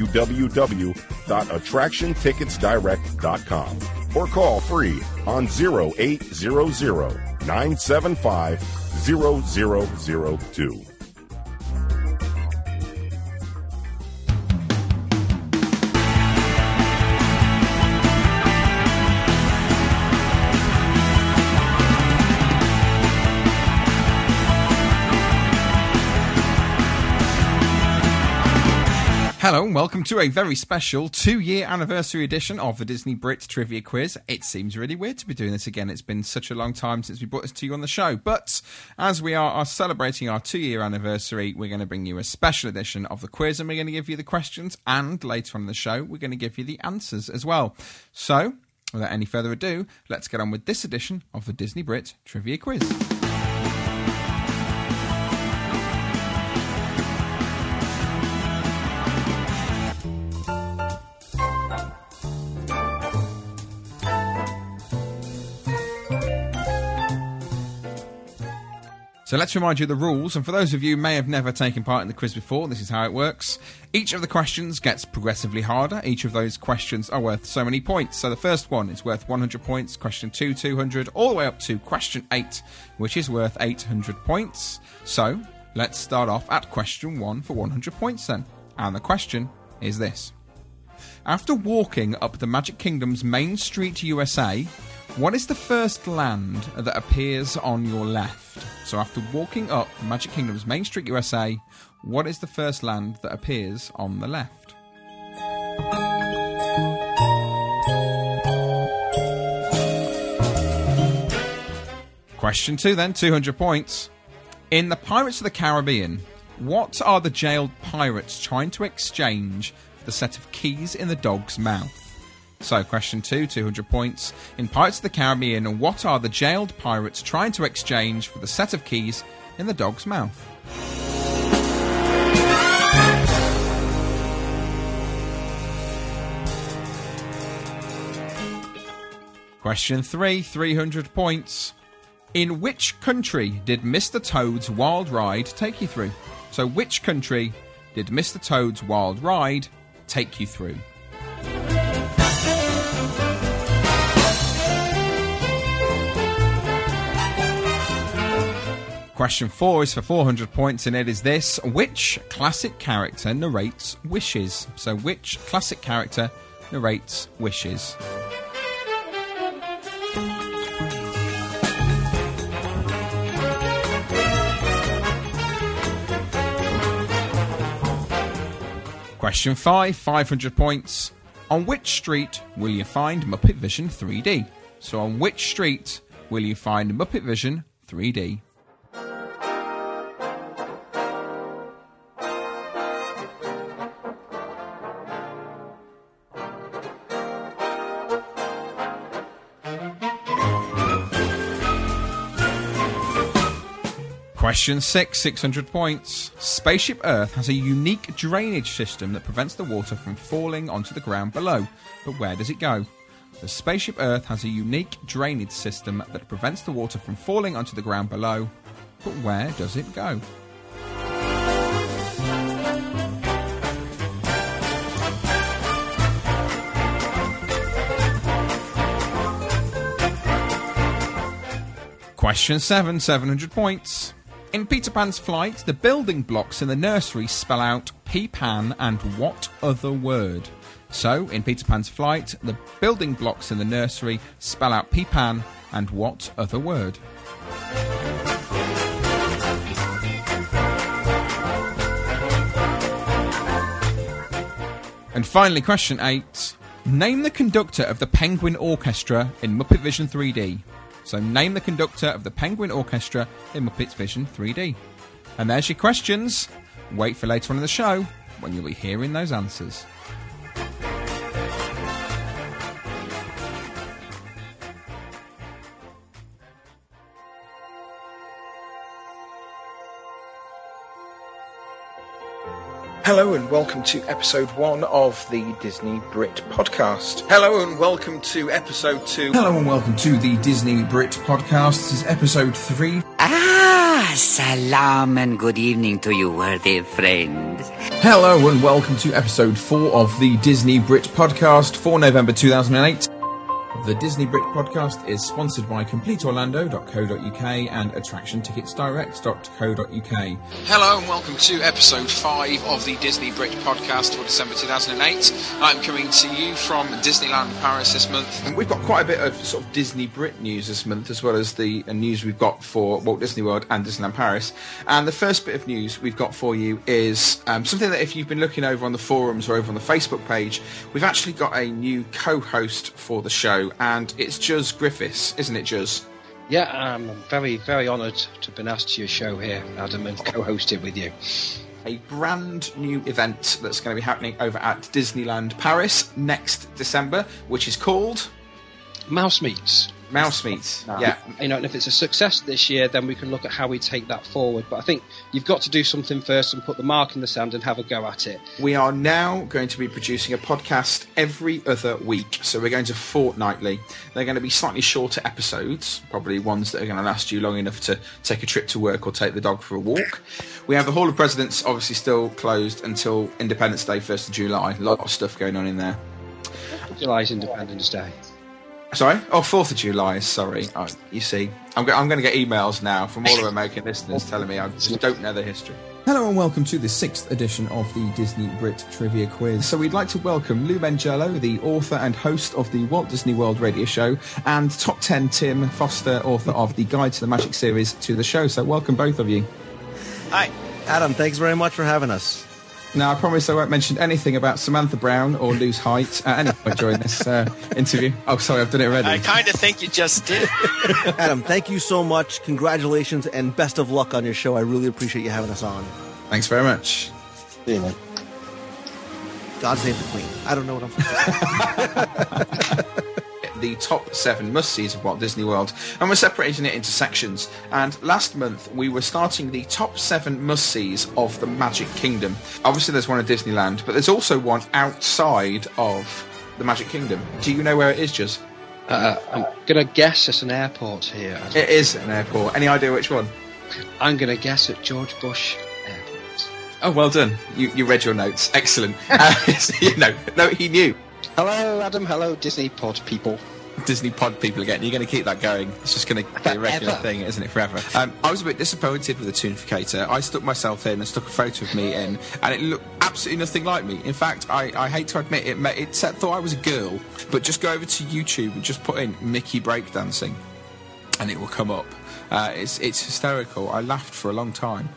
www.attractionticketsdirect.com or call free on 0800 975 0002. Hello and welcome to a very special 2-year anniversary edition of the Disney Brit Trivia Quiz. It seems really weird to be doing this again. It's been such a long time since we brought this to you on the show. But as we are celebrating our 2-year anniversary, we're going to bring you a special edition of the quiz, and we're going to give you the questions, and later on in the show, we're going to give you the answers as well. So, without any further ado, let's get on with this edition of the Disney Brit Trivia Quiz. So let's remind you of the rules, and for those of you who may have never taken part in the quiz before, this is how it works. Each of the questions gets progressively harder. Each of those questions are worth so many points. So the first one is worth 100 points, question 2, 200, all the way up to question 8, which is worth 800 points. So let's start off at question 1 for 100 points then. And the question is this. After walking up the Magic Kingdom's Main Street, USA, what is the first land that appears on your left? So after walking up Magic Kingdom's Main Street, USA, what is the first land that appears on the left? Question 2 then, 200 points. In the Pirates of the Caribbean, what are the jailed pirates trying to exchange for the set of keys in the dog's mouth? So, question 2, 200 points. In Pirates of the Caribbean, what are the jailed pirates trying to exchange for the set of keys in the dog's mouth? Question 3, 300 points. In which country did Mr. Toad's Wild Ride take you through? So, which country did Mr. Toad's Wild Ride take you through? Question 4 is for 400 points, and it is this. Which classic character narrates Wishes? So, which classic character narrates Wishes? Question 5, 500 points. On which street will you find Muppet Vision 3D? So, on which street will you find Muppet Vision 3D? Question 6, 600 points. Spaceship Earth has a unique drainage system that prevents the water from falling onto the ground below. But where does it go? The Spaceship Earth has a unique drainage system that prevents the water from falling onto the ground below. But where does it go? Question 7, 700 points. In Peter Pan's flight, the building blocks in the nursery spell out P-Pan and what other word? So, in Peter Pan's flight, the building blocks in the nursery spell out P-Pan and what other word? And finally, question 8. Name the conductor of the Penguin Orchestra in Muppet Vision 3D. So name the conductor of the Penguin Orchestra in Muppet Vision 3D. And there's your questions. Wait for later on in the show when you'll be hearing those answers. Hello and welcome to episode 1 of the Disney Brit podcast. Hello and welcome to episode 2. Hello and welcome to the Disney Brit podcast. This is episode 3. Salam and good evening to you, worthy friend. Hello and welcome to episode 4 of the Disney Brit podcast for November 2008. The Disney Brit podcast is sponsored by CompleteOrlando.co.uk and AttractionTicketsDirect.co.uk. Hello and welcome to episode 5 of the Disney Brit podcast for December 2008. I'm coming to you from Disneyland Paris this month. And we've got quite a bit of sort of Disney Brit news this month, as well as the news we've got for Walt Disney World and Disneyland Paris. And the first bit of news we've got for you is something that if you've been looking over on the forums or over on the Facebook page, we've actually got a new co-host for the show. And it's Juz Griffiths, isn't it, Juz? Yeah, I'm very, very honoured to have been asked to your show here, Adam, and co-host it with you. A brand new event that's going to be happening over at Disneyland Paris next December, which is called Mouse Meets. Mouse Meets, yeah. You know, and if it's a success this year, then we can look at how we take that forward. But I think you've got to do something first and put the mark in the sand and have a go at it. We are now going to be producing a podcast every other week. So we're going to fortnightly. They're going to be slightly shorter episodes, probably ones that are going to last you long enough to take a trip to work or take the dog for a walk. We have the Hall of Presidents obviously still closed until Independence Day, 1st of July. A lot of stuff going on in there. July's Independence Day. Sorry? Oh, 4th of July, sorry. You see, I'm going to get emails now from all of our American listeners telling me I just don't know the history. Hello and welcome to the 6th edition of the Disney Brit Trivia Quiz. So we'd like to welcome Lou Benjello, the author and host of the Walt Disney World radio show, and Top 10 Tim Foster, author of the Guide to the Magic series, to the show. So welcome both of you. Hi. Adam, thanks very much for having us. Now, I promise I won't mention anything about Samantha Brown or lose height at any point during this interview. Oh, sorry, I've done it already. I kind of think you just did. Adam, thank you so much. Congratulations and best of luck on your show. I really appreciate you having us on. Thanks very much. See you, man. God save the Queen. I don't know what I'm supposed to say. The top 7 must-sees of Walt Disney World, and we're separating it into sections. And last month we were starting the top 7 must-sees of the Magic Kingdom. Obviously there's one at Disneyland, but there's also one outside of the Magic Kingdom. Do you know where it is, Juz? I'm going to guess it's an airport here. It is an airport. Any idea which one? I'm going to guess at George Bush Airport. Oh, well done. You read your notes. Excellent. No, he knew. Hello, Adam. Hello, Disney Pod people. Disney Pod people again. You're going to keep that going. It's just going to be a regular thing, isn't it, forever? I was a bit disappointed with the Toonificator. I stuck myself in and stuck a photo of me in, and it looked absolutely nothing like me. In fact, I hate to admit it thought I was a girl, but just go over to YouTube and just put in Mickey breakdancing, and it will come up. It's hysterical. I laughed for a long time.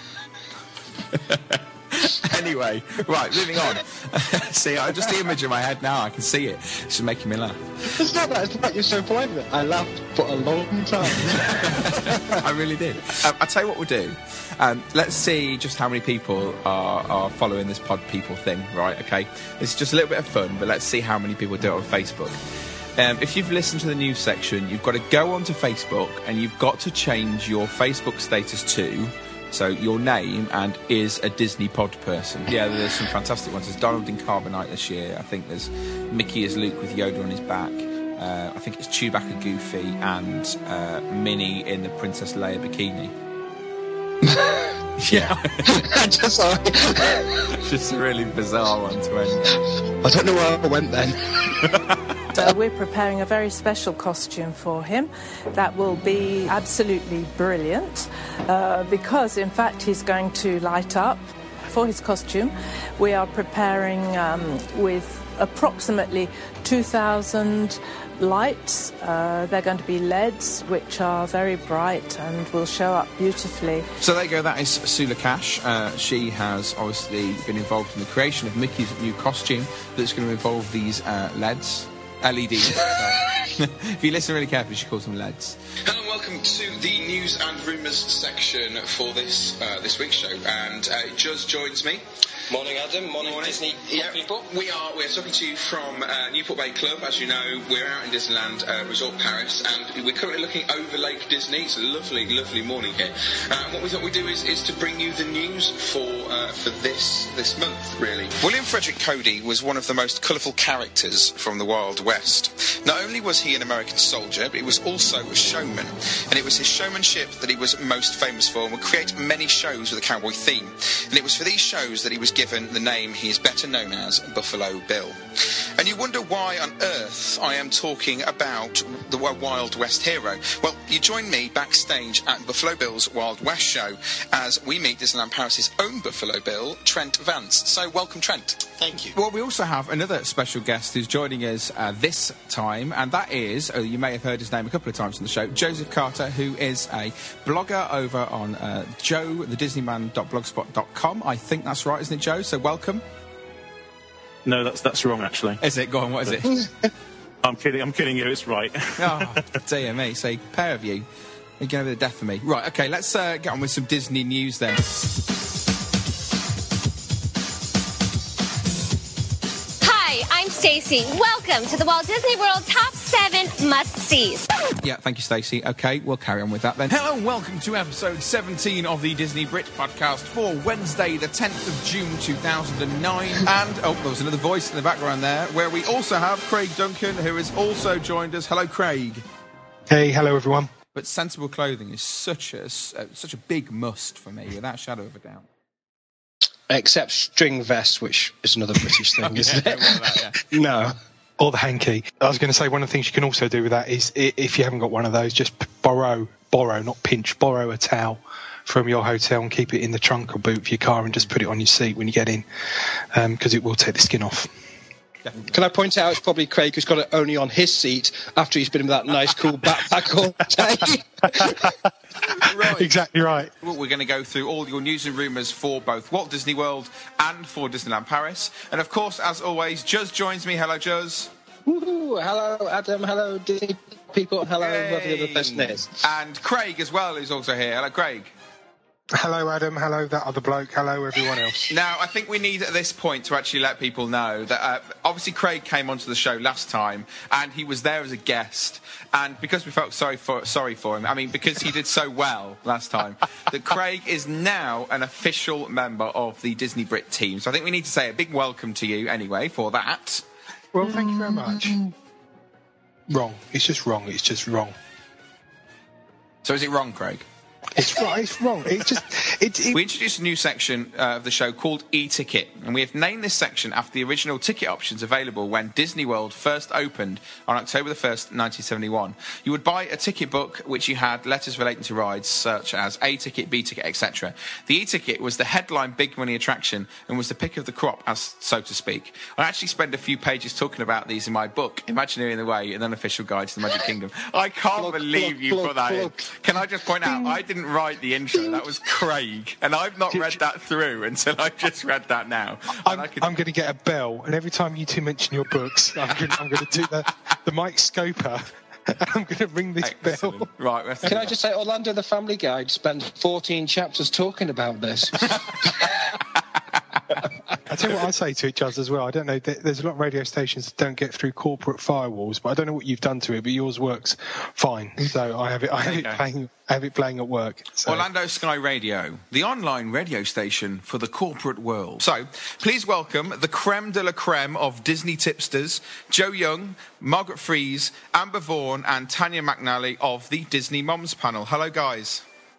Anyway, right, moving on. See, just the image in my head now, I can see it. It's just making me laugh. It's not that, it's like you're so polite with it. I laughed for a long time. I really did. I'll tell you what we'll do. Let's see just how many people are following this Pod People thing, right? Okay, it's just a little bit of fun, but let's see how many people do it on Facebook. If you've listened to the news section, you've got to go onto Facebook and you've got to change your Facebook status to... So your name and is a Disney Pod person. Yeah, there's some fantastic ones. There's Donald in Carbonite this year. I think there's Mickey as Luke with Yoda on his back. I think it's Chewbacca Goofy and Minnie in the Princess Leia bikini. Yeah. Just a really bizarre one to end. I don't know where I went then. So we're preparing a very special costume for him that will be absolutely brilliant because, in fact, he's going to light up for his costume. We are preparing with approximately 2,000 lights. They're going to be LEDs, which are very bright and will show up beautifully. So there you go, that is Sula Cash. She has obviously been involved in the creation of Mickey's new costume that's going to involve these LEDs. LEDs. If you listen really carefully, she calls them LEDs. Hello and welcome to the news and rumours section for this week's show. And Juz joins me. Morning, Adam. Morning. Disney people. We're talking to you from Newport Bay Club. As you know, we're out in Disneyland Resort Paris, and we're currently looking over Lake Disney. It's a lovely, lovely morning here. What we thought we'd do is to bring you the news for this month, really. William Frederick Cody was one of the most colourful characters from the Wild West. Not only was he an American soldier, but he was also a showman, and it was his showmanship that he was most famous for, and would create many shows with a cowboy theme. And it was for these shows that he was given the name he is better known as, Buffalo Bill. And you wonder why on earth I am talking about the Wild West hero. Well, you join me backstage at Buffalo Bill's Wild West show as we meet Disneyland Paris' own Buffalo Bill, Trent Vance. So welcome, Trent. Thank you. Well, we also have another special guest who's joining us this time, and that is, you may have heard his name a couple of times on the show, Joseph Carter, who is a blogger over on joethedisneyman.blogspot.com. I think that's right, isn't it, Joe? So welcome. No, that's wrong, actually. Is it? Go on, what is it? I'm kidding you, it's right. Oh, dear me. So, pair of you. You're going to be the death of me. Right, OK, let's get on with some Disney news then. Hi, I'm Stacey. Welcome to the Walt Disney World Top 7 Must-Sees. Yeah, thank you, Stacey. OK, we'll carry on with that then. Hello and welcome to episode 17 of the Disney Brit podcast for Wednesday, the 10th of June 2009. And, oh, there was another voice in the background there, where we also have Craig Duncan, who has also joined us. Hello, Craig. Hey, hello, everyone. But sensible clothing is such a big must for me, without a shadow of a doubt. Except string vests, which is another British thing, isn't it? That, yeah. No. Or the hanky. I was going to say one of the things you can also do with that is, if you haven't got one of those, just borrow, not pinch, borrow a towel from your hotel and keep it in the trunk or boot of your car and just put it on your seat when you get in, because it will take the skin off. Definitely. Can I point out it's probably Craig who's got it only on his seat after he's been in that nice cool backpack all day? Right. Exactly right. Well, we're going to go through all your news and rumours for both Walt Disney World and for Disneyland Paris. And of course, as always, Juz joins me. Hello, Juz. Woohoo! Hello, Adam. Hello, Disney people. Hello, whoever the other person is. And Craig as well, who's also here. Hello, Craig. Hello, Adam. Hello, that other bloke. Hello, everyone else. Now, I think we need at this point to actually let people know that obviously Craig came onto the show last time and he was there as a guest. And because we felt sorry for him, I mean, because he did so well last time, that Craig is now an official member of the Disney Brit team. So I think we need to say a big welcome to you anyway for that. Well, thank you very much. Wrong. It's just wrong. It's just wrong. So is it wrong, Craig? It's right. It's wrong. It's just. We introduced a new section of the show called e-ticket, and we have named this section after the original ticket options available when Disney World first opened on October the 1st, 1971. You would buy a ticket book which you had letters relating to rides such as A ticket, B ticket, etc. The e-ticket was the headline big money attraction and was the pick of the crop, as so to speak. I actually spend a few pages talking about these in my book, Imagineering the Way, an unofficial guide to the Magic Kingdom. I can't believe you put that in. Can I just point out, I didn't write the intro. That was Craig, and I've not read that through until I just read that now. I'm going to get a bell, and every time you two mention your books, I'm going to do the Mike Scoper. I'm going to ring this bell. Right. Can I just say, Orlando the Family Guide spent 14 chapters talking about this. I tell you what I say to it, Juz, as well. I don't know. There's a lot of radio stations that don't get through corporate firewalls, but I don't know what you've done to it. But yours works fine. So I have it playing at work. So. Orlando Sky Radio, the online radio station for the corporate world. So please welcome the creme de la creme of Disney tipsters: Joe Young, Margaret Fries, Amber Vaughan, and Tanya McNally of the Disney Moms panel. Hello, guys.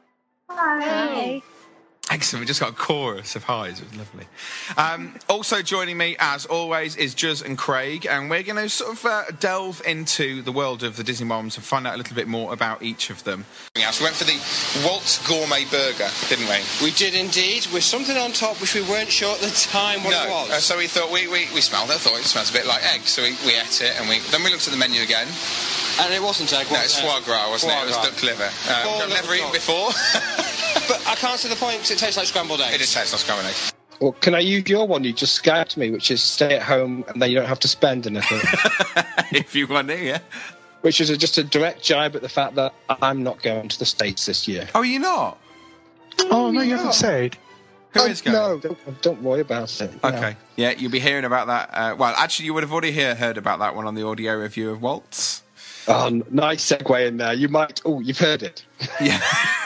Hi. Excellent. We just got a chorus of highs. It was lovely. Also joining me, as always, is Juz and Craig, and we're going to sort of delve into the world of the Disney Moms and find out a little bit more about each of them. So we went for the Walt's Gourmet Burger, didn't we? We did indeed, with something on top which we weren't sure at the time what it was. So we thought, we smelled it, thought it smells a bit like egg, so we ate it, and then we looked at the menu again. And it wasn't egg, No, it's foie gras, wasn't it? It was duck liver. I've never eaten before. But I can't see the point, because it tastes like scrambled eggs. It does taste like scrambled eggs. Well, can I use your one? You just scared me, which is stay at home and then you don't have to spend anything. If you want to, yeah. Which is just a direct jibe at the fact that I'm not going to the States this year. Oh, you're not? Oh, no, you haven't said. Who is going? No, don't worry about it. Okay. Yeah, you'll be hearing about that. Well, actually, you would have already heard about that one on the audio review of Waltz. Oh, nice segue in there. You might... Oh, you've heard it. Yeah.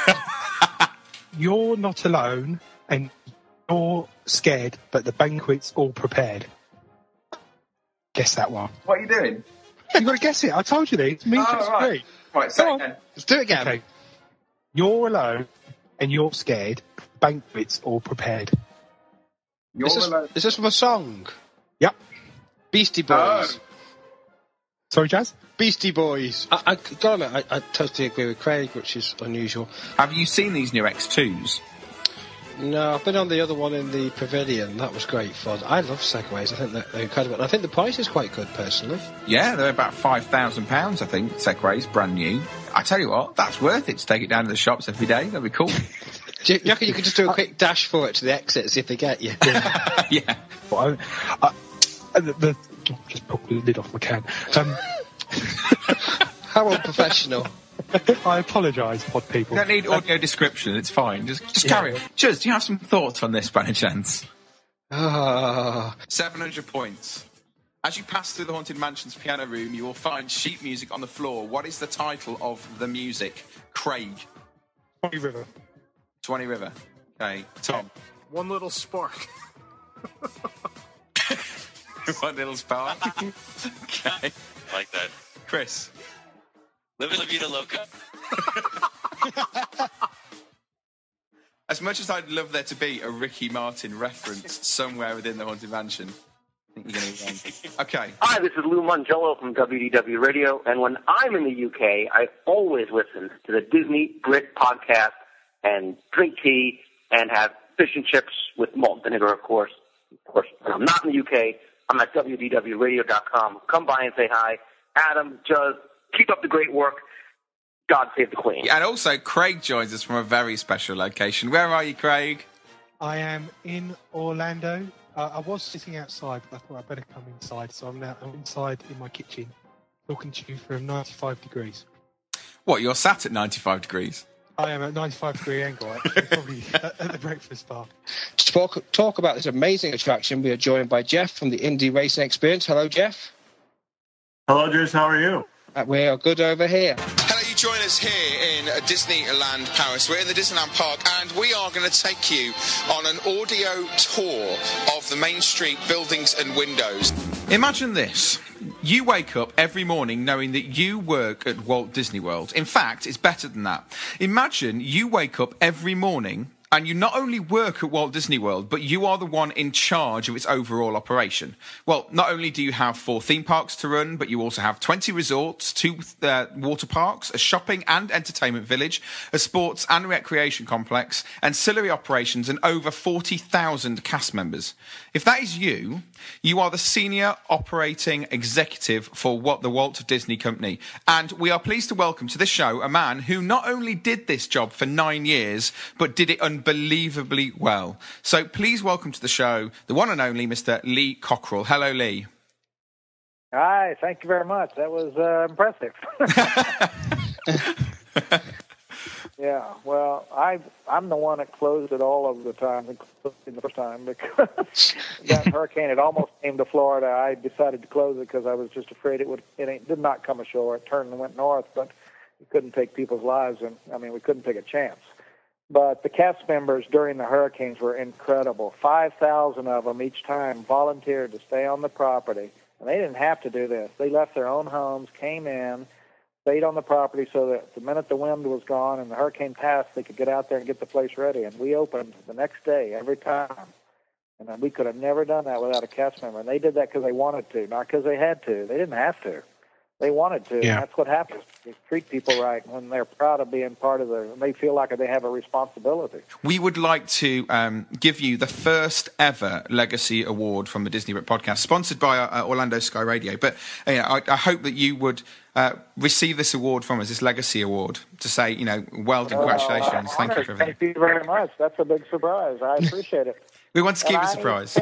You're not alone, and you're scared, but the banquet's all prepared. Guess that one. What are you doing? You've got to guess it. I told you this. Me right. Right, say it again. Let's do it again. Okay. You're alone, and you're scared. Banquet's all prepared. Is this from a song? Yep. Beastie Boys. Sorry, Jazz? Beastie Boys. I gotta admit, I totally agree with Craig, which is unusual. Have you seen these new X2s? No, I've been on the other one in the Pavilion. That was great fun. I love Segways. I think they're incredible. And I think the price is quite good, personally. Yeah, they're about £5,000, I think, Segways, brand new. I tell you what, that's worth it to take it down to the shops every day. That'd be cool. Do you reckon you could just do a quick dash for it to the exit, see if they get you? Yeah. Well, just put the lid off my can. How unprofessional. I apologise, pod people. You don't need audio description, it's fine. Just carry on. Juz, do you have some thoughts on this by any chance? 700 points. As you pass through the Haunted Mansion's piano room, you will find sheet music on the floor. What is the title of the music? Craig. 20 River. 20 River. Okay. Tom. One Little Spark. One Little Spark. Okay. Like that. Chris. Live La Vida Loca. As much as I'd love there to be a Ricky Martin reference somewhere within the Haunted Mansion, I think you're going to be wrong. Okay. Hi, this is Lou Mangello from WDW Radio, and when I'm in the UK, I always listen to the Disney Brit podcast and drink tea and have fish and chips with malt vinegar, of course. When I'm not in the UK, I'm at WDWRadio.com. Come by and say hi. Adam, Juz, keep up the great work. God Save the Queen. And also, Craig joins us from a very special location. Where are you, Craig? I am in Orlando. I was sitting outside, but I thought I'd better come inside. So I'm inside in my kitchen, talking to you from 95 degrees. What, you're sat at 95 degrees? I am at 95-degree angle, actually, probably at the breakfast bar. To talk about this amazing attraction, we are joined by Jeff from the Indy Racing Experience. Hello, Jeff. Hello, James. How are you? We are good over here. Hello, you join us here in Disneyland Paris. We're in the Disneyland Park, and we are going to take you on an audio tour of the Main Street buildings and windows. Imagine this. You wake up every morning knowing that you work at Walt Disney World. In fact, it's better than that. Imagine you wake up every morning and you not only work at Walt Disney World, but you are the one in charge of its overall operation. Well, not only do you have 4 theme parks to run, but you also have 20 resorts, 2 water parks, a shopping and entertainment village, a sports and recreation complex, ancillary operations, and over 40,000 cast members. If that is you, you are the senior operating executive for the Walt Disney Company. And we are pleased to welcome to this show a man who not only did this job for 9 years, but did it unbelievably well. So please welcome to the show the one and only Mr. Lee Cockrell. Hello, Lee. Hi, thank you very much. That was impressive. Yeah, well, I'm the one that closed it all of the time, including the first time, because that hurricane had almost came to Florida. I decided to close it because I was just afraid it did not come ashore. It turned and went north, but we couldn't take people's lives, and we couldn't take a chance. But the cast members during the hurricanes were incredible. 5,000 of them each time volunteered to stay on the property, and they didn't have to do this. They left their own homes, came in, stayed on the property so that the minute the wind was gone and the hurricane passed, they could get out there and get the place ready. And we opened the next day every time. And we could have never done that without a cast member. And they did that because they wanted to, not because they had to. They didn't have to. They wanted to. Yeah. And that's what happens. You treat people right when they're proud of being part of they feel like they have a responsibility. We would like to give you the first ever Legacy Award from the Disney Brit Podcast, sponsored by Orlando Sky Radio. But I hope that you would receive this award from us, this Legacy Award, to say, well done, congratulations, thank you for everything. Thank you very much. That's a big surprise. I appreciate it. We want to keep the surprise.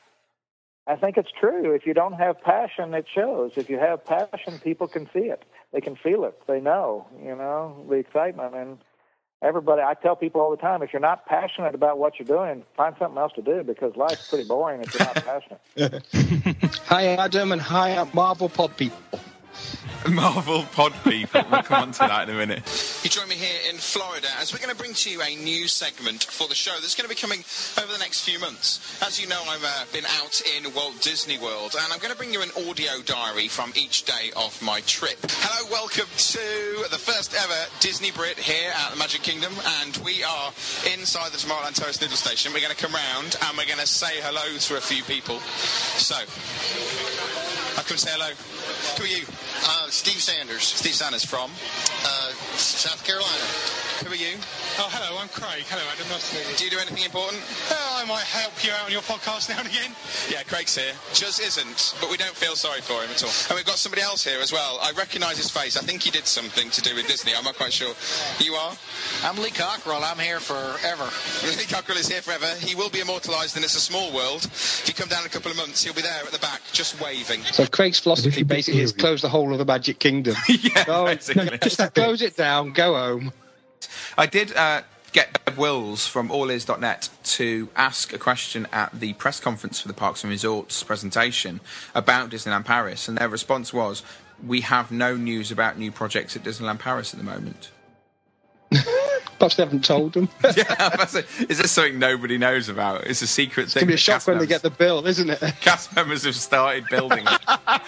I think it's true. If you don't have passion, it shows. If you have passion, people can see it. They can feel it. They know, the excitement. And everybody, I tell people all the time, if you're not passionate about what you're doing, find something else to do, because life's pretty boring if you're not passionate. Hi, Adam, and hi, Marvel Pod people. Marvel Pod people. We'll come on to that in a minute. You join me here in Florida as we're going to bring to you a new segment for the show that's going to be coming over the next few months. As you know, I've been out in Walt Disney World, and I'm going to bring you an audio diary from each day of my trip. Hello, welcome to the first ever Disney Brit here at the Magic Kingdom, and we are inside the Tomorrowland Terrace Noodle Station. We're going to come round and we're going to say hello to a few people. So, I come say hello. Who are you? Steve Sanders. Steve Sanders from? South Carolina. Who are you? Oh, hello, I'm Craig. Hello, Adam. Nice to meet you. Do you do anything important? I might help you out on your podcast now and again. Yeah, Craig's here. Just isn't, but we don't feel sorry for him at all. And we've got somebody else here as well. I recognise his face. I think he did something to do with Disney. I'm not quite sure. You are? I'm Lee Cockrell. I'm here forever. Lee Cockrell is here forever. He will be immortalised in It's a Small World. If you come down in a couple of months, he'll be there at the back, just waving. So Craig's philosophy basically is close the whole of the Magic Kingdom. Yeah, basically. Just close it down, go home. I did get Wills from allears.net to ask a question at the press conference for the Parks and Resorts presentation about Disneyland Paris, and their response was, we have no news about new projects at Disneyland Paris at the moment. Perhaps they haven't told them. Yeah, is this something nobody knows about? It's a secret thing. It's going to be a shock when they get the bill, isn't it? Cast members have started building it.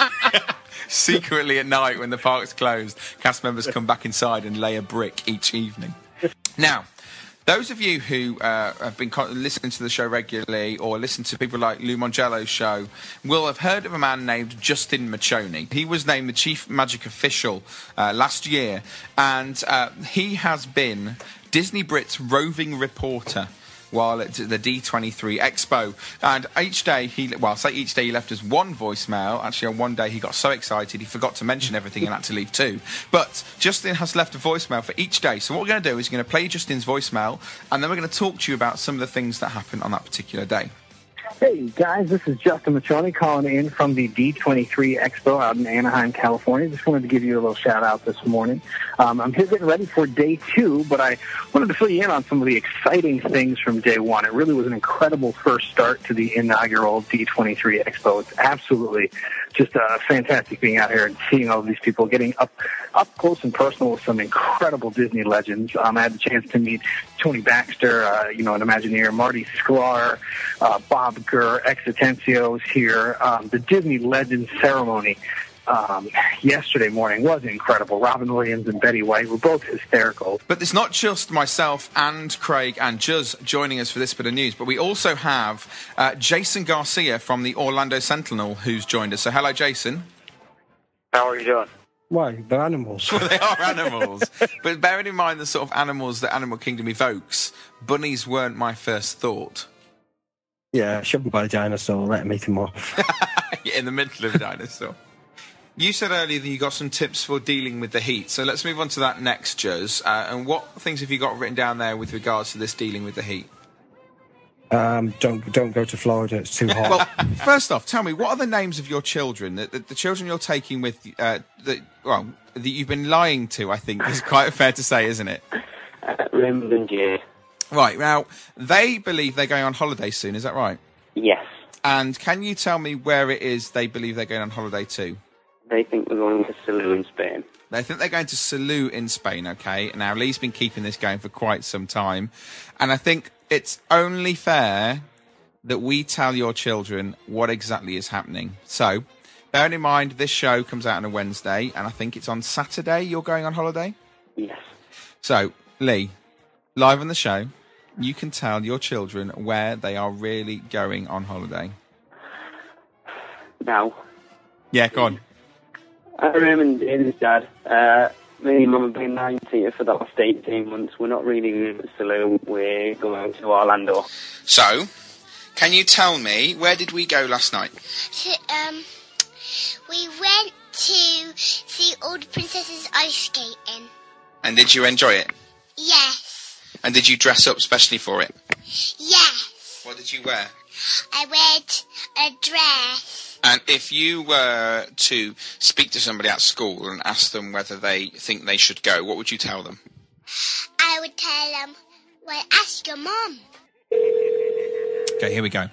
Secretly at night when the park's closed, cast members come back inside and lay a brick each evening. Now, those of you who have been listening to the show regularly or listen to people like Lou Mongello's show will have heard of a man named Justin Machoni. He was named the Chief Magic Official last year, and he has been Disney Brit's roving reporter while at the D23 Expo. And each day he left us one voicemail. Actually, on one day he got so excited he forgot to mention everything and had to leave two. But Justin has left a voicemail for each day. So what we're going to do is we're going to play Justin's voicemail, and then we're going to talk to you about some of the things that happened on that particular day. Hey guys, this is Justin Matroni calling in from the D23 Expo out in Anaheim, California. Just wanted to give you a little shout out this morning. I'm here getting ready for day 2, but I wanted to fill you in on some of the exciting things from day 1. It really was an incredible first start to the inaugural D23 Expo. It's absolutely just fantastic being out here and seeing all of these people getting up close and personal with some incredible Disney legends. I had the chance to meet Tony Baxter, an Imagineer, Marty Sklar, Bob Gurr, Exitensio's here. The Disney Legends ceremony yesterday morning was incredible. Robin Williams and Betty White were both hysterical. But it's not just myself and Craig and Juz joining us for this bit of news, but we also have Jason Garcia from the Orlando Sentinel who's joined us. So hello, Jason. How are you doing? Why? They're animals. Well, they are animals. But bearing in mind the sort of animals that Animal Kingdom evokes, bunnies weren't my first thought. Yeah, shove them by a dinosaur, let them eat them off. In the middle of a dinosaur. You said earlier that you got some tips for dealing with the heat, so let's move on to that next, Juz. And what things have you got written down there with regards to this dealing with the heat? Don't go to Florida, it's too hot. Well, first off, tell me, what are the names of your children? The children you're taking with, that you've been lying to, I think, is quite fair to say, isn't it? Raymond and Jay. Right, now, they believe they're going on holiday soon, is that right? Yes. And can you tell me where it is they believe they're going on holiday to? They think we're going to Salou in Spain. They think they're going to Salou in Spain, okay? Now, Lee's been keeping this going for quite some time, and I think it's only fair that we tell your children what exactly is happening. So, bearing in mind, this show comes out on a Wednesday, and I think it's on Saturday you're going on holiday? Yes. So, Lee, live on the show, you can tell your children where they are really going on holiday. Now. Yeah, go on. Raymond and his dad. Me and Mum have been 90 for the last 18 months. We're not really going to Salou. We're going to Orlando. So, can you tell me, where did we go last night? We went to see all the princesses ice skating. And did you enjoy it? Yes. And did you dress up specially for it? Yes. What did you wear? I wear a dress. And if you were to speak to somebody at school and ask them whether they think they should go, what would you tell them? I would tell them, well, ask your mum. Okay, here we go.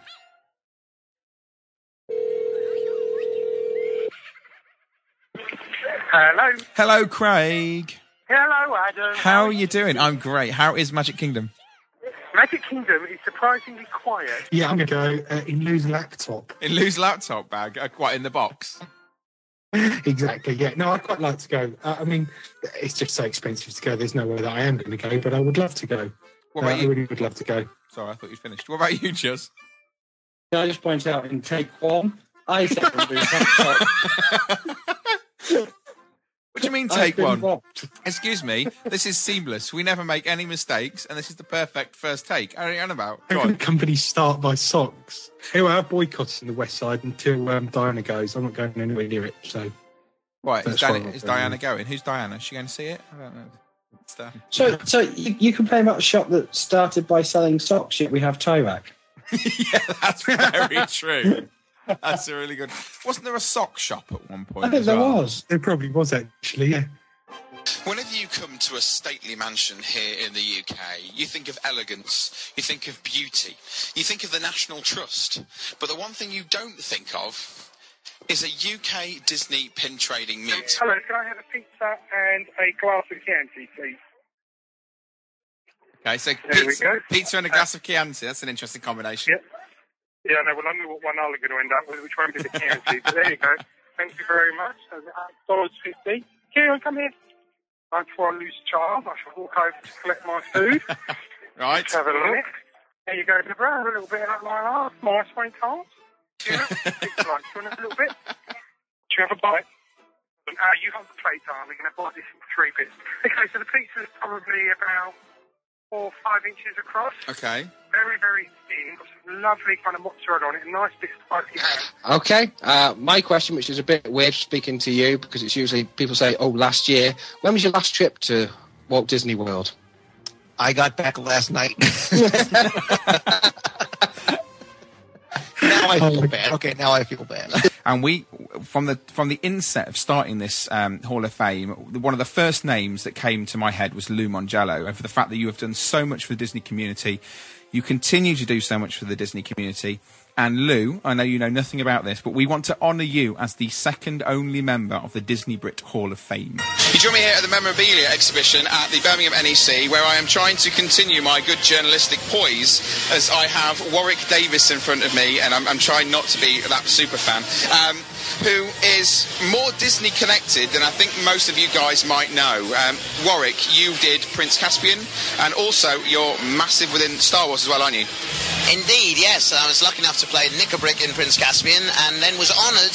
Hello. Hello, Craig. Hello, Adam. How are you doing? I'm great. How is Magic Kingdom? Magic Kingdom is surprisingly quiet. Yeah, I'm going to go in Lou's laptop. In Lou's laptop bag? Quite in the box? Exactly, yeah. No, I'd quite like to go. I mean, it's just so expensive to go. There's no way that I am going to go, but I would love to go. What about you? I really would love to go. Sorry, I thought you'd finished. What about you, Juz? Can I just point out in take one, I said Lou's laptop. What do you mean, take one? Excuse me, this is seamless. We never make any mistakes, and this is the perfect first take. What are you on about? How can companies start by socks? Anyway, I'm boycotting the West Side until Diana goes. I'm not going anywhere near it, so... Right, is Diana going? Who's Diana? Is she going to see it? I don't know. So you complain about a shop that started by selling socks, yet we have Tyrac. Yeah, that's very true. That's a really good... Wasn't there a sock shop at one point? I think there was. There probably was, actually, yeah. Whenever you come to a stately mansion here in the UK, you think of elegance, you think of beauty, you think of the National Trust. But the one thing you don't think of is a UK Disney pin trading meet. Hello, can I have a pizza and a glass of Chianti, please? Okay, so pizza and a glass of Chianti. That's an interesting combination. Yep. Yeah, no, well, I know what one I'm going to end up with, which won't be the Chianti. But there you go. Thank you very much. $8.50. Kieran, come here. Before I lose a child, I shall walk over to collect my food. Right. Let's have a look. There you go, Deborah. A little bit of my last. My sweetheart. Yeah, it's like, do you want a little bit? Do you have a bite? You hold the plate, darling, and I'll buy this in 3 bits. Okay, so the pizza's probably about or 5 inches across. Okay. Very, very thin. Got some lovely kind of mozzarella on it. A nice bit of spicy ham. Okay. My question, which is a bit weird speaking to you, because it's usually people say, "Oh, last year." When was your last trip to Walt Disney World? I got back last night. Now I feel bad. Okay, now I feel bad. And we, from the inset of starting this Hall of Fame, one of the first names that came to my head was Lou Mongello. And for the fact that you have done so much for the Disney community, you continue to do so much for the Disney community. And Lou, I know you know nothing about this, but we want to honour you as the second only member of the Disney Brit Hall of Fame. You join me here at the Memorabilia exhibition at the Birmingham NEC, where I am trying to continue my good journalistic poise as I have Warwick Davis in front of me, and I'm trying not to be that super fan, who is more Disney connected than I think most of you guys might know. Warwick, you did Prince Caspian, and also you're massive within Star Wars as well, aren't you? Indeed, yes. I was lucky enough to play Nickelbrick in Prince Caspian, and then was honoured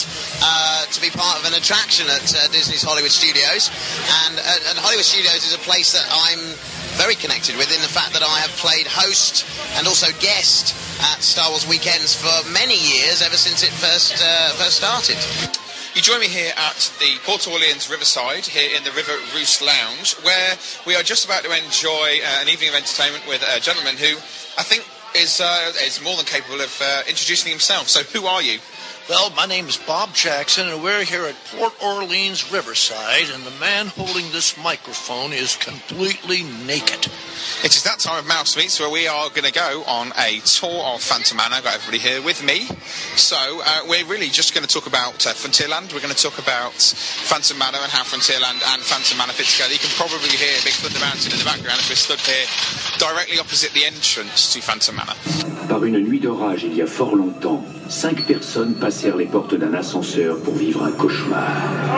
to be part of an attraction at Disney's Hollywood Studios. And Hollywood Studios is a place that I'm very connected with, in the fact that I have played host and also guest at Star Wars weekends for many years, ever since it first started. You join me here at the Port Orleans Riverside, here in the River Roost Lounge, where we are just about to enjoy an evening of entertainment with a gentleman who I think is more than capable of introducing himself. So who are you? Well, my name is Bob Jackson, and we're here at Port Orleans Riverside, and the man holding this microphone is completely naked. It is that time of Mouse Meets where we are going to go on a tour of Phantom Manor. I've got everybody here with me. So we're really just going to talk about Frontierland. We're going to talk about Phantom Manor and how Frontierland and Phantom Manor fit together. You can probably hear Big Thunder Mountain in the background if we're stood here directly opposite the entrance to Phantom Manor. Par une nuit d'orage il y a fort longtemps, 5 personnes passèrent les portes d'un ascenseur pour vivre un cauchemar.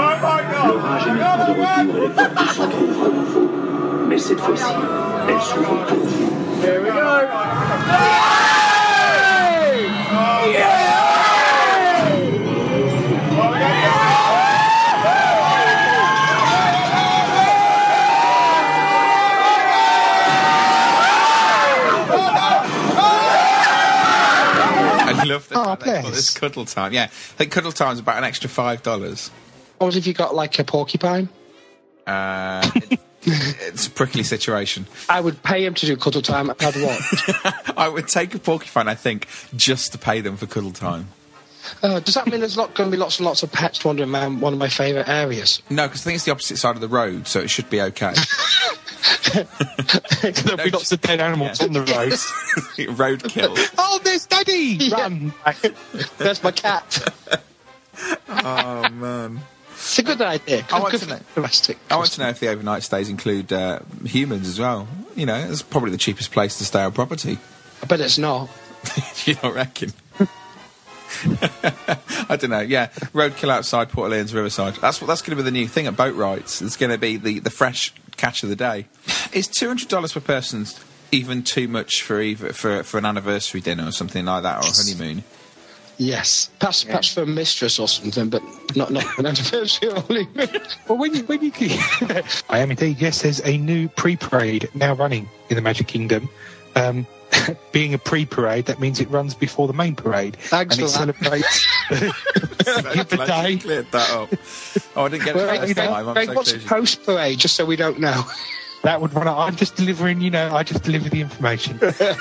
L'orage est maintenant de retour et les portes s'entrouvent à nouveau. Mais cette fois-ci, elles s'ouvrent pour vous. Here we go! I love that. This Cuddle Time. Yeah, I think Cuddle Time is about an extra $5. What if you got like a porcupine? It's a prickly situation. I would pay him to do Cuddle Time. I'd watch. I would take a porcupine, I think, just to pay them for Cuddle Time. Does that mean there's not going to be lots and lots of pets wandering around one of my favourite areas? No, because I think it's the opposite side of the road, so it should be okay. There'll be lots of dead animals on the road. Roadkill. Oh, there's Daddy! Run! There's my cat. Oh, man. It's a good idea. I want to know if the overnight stays include humans as well. You know, it's probably the cheapest place to stay on property. I bet it's not. You don't reckon? I don't know. Yeah, roadkill outside Port Orleans Riverside. That's going to be the new thing at boat rides. It's going to be the fresh catch of the day. Is $200 per person even too much for an anniversary dinner or something like that, or a honeymoon? Yes, perhaps for a mistress or something, but not an anniversary or honeymoon. Well, when you I am indeed. Yes, there's a new pre-parade now running in the Magic Kingdom. Being a pre-parade, that means it runs before the main parade. Thanks and for it celebrates the day. Cleared that up. Oh, I didn't get it first time. What's a post-parade, just so we don't know? That would run. I just deliver the information.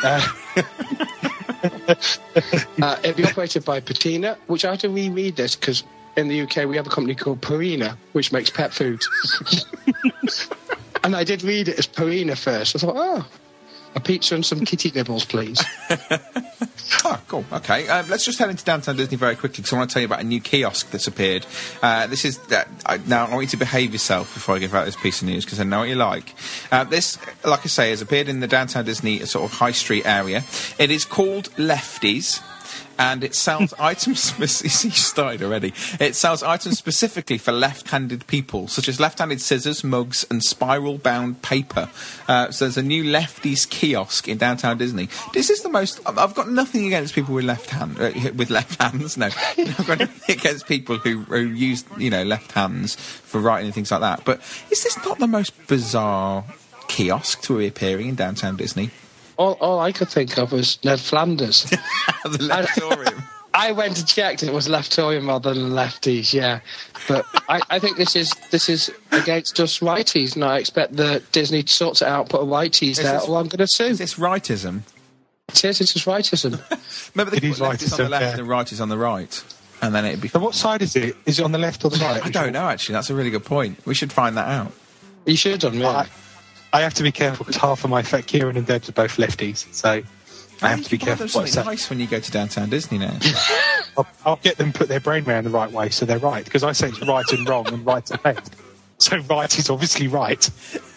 It'll be operated by Patina, which I have to reread this because in the UK we have a company called Purina, which makes pet food. And I did read it as Purina first. I thought, a pizza and some kitty nibbles, please. Oh, cool. Okay, let's just head into Downtown Disney very quickly because I want to tell you about a new kiosk that's appeared. This is now I want you to behave yourself before I give out this piece of news because I know what you like. This, like I say, has appeared in the Downtown Disney sort of high street area. It is called Lefties. And it sells items. You started already. It sells items specifically for left-handed people, such as left-handed scissors, mugs, and spiral-bound paper. So there's a new Lefties kiosk in Downtown Disney. This is the most. I've got nothing against people with left hands. No, I've got nothing against people who use left hands for writing and things like that. But is this not the most bizarre kiosk to be appearing in downtown Disney. All I could think of was Ned Flanders. The Leftorium. I went and checked, and it was Leftorium rather than Lefties, yeah. But I think this is against us righties, and I expect the Disney to sort it out, put a righties there, or I'm going to sue. Is this rightism? It is rightism. Remember, It is left is on the left rightism, and right is on the right. And then it'd be... So what side is it? Is it on the left or the right? I don't know, actually. That's a really good point. We should find that out. You should have done, yeah. I have to be careful because half of my Kieran and Debs are both lefties, so I have to be careful. There's something nice when you go to downtown Disney now. I'll get them put their brain around the right way so they're right, because I say it's right and wrong and right and left. So right is obviously right.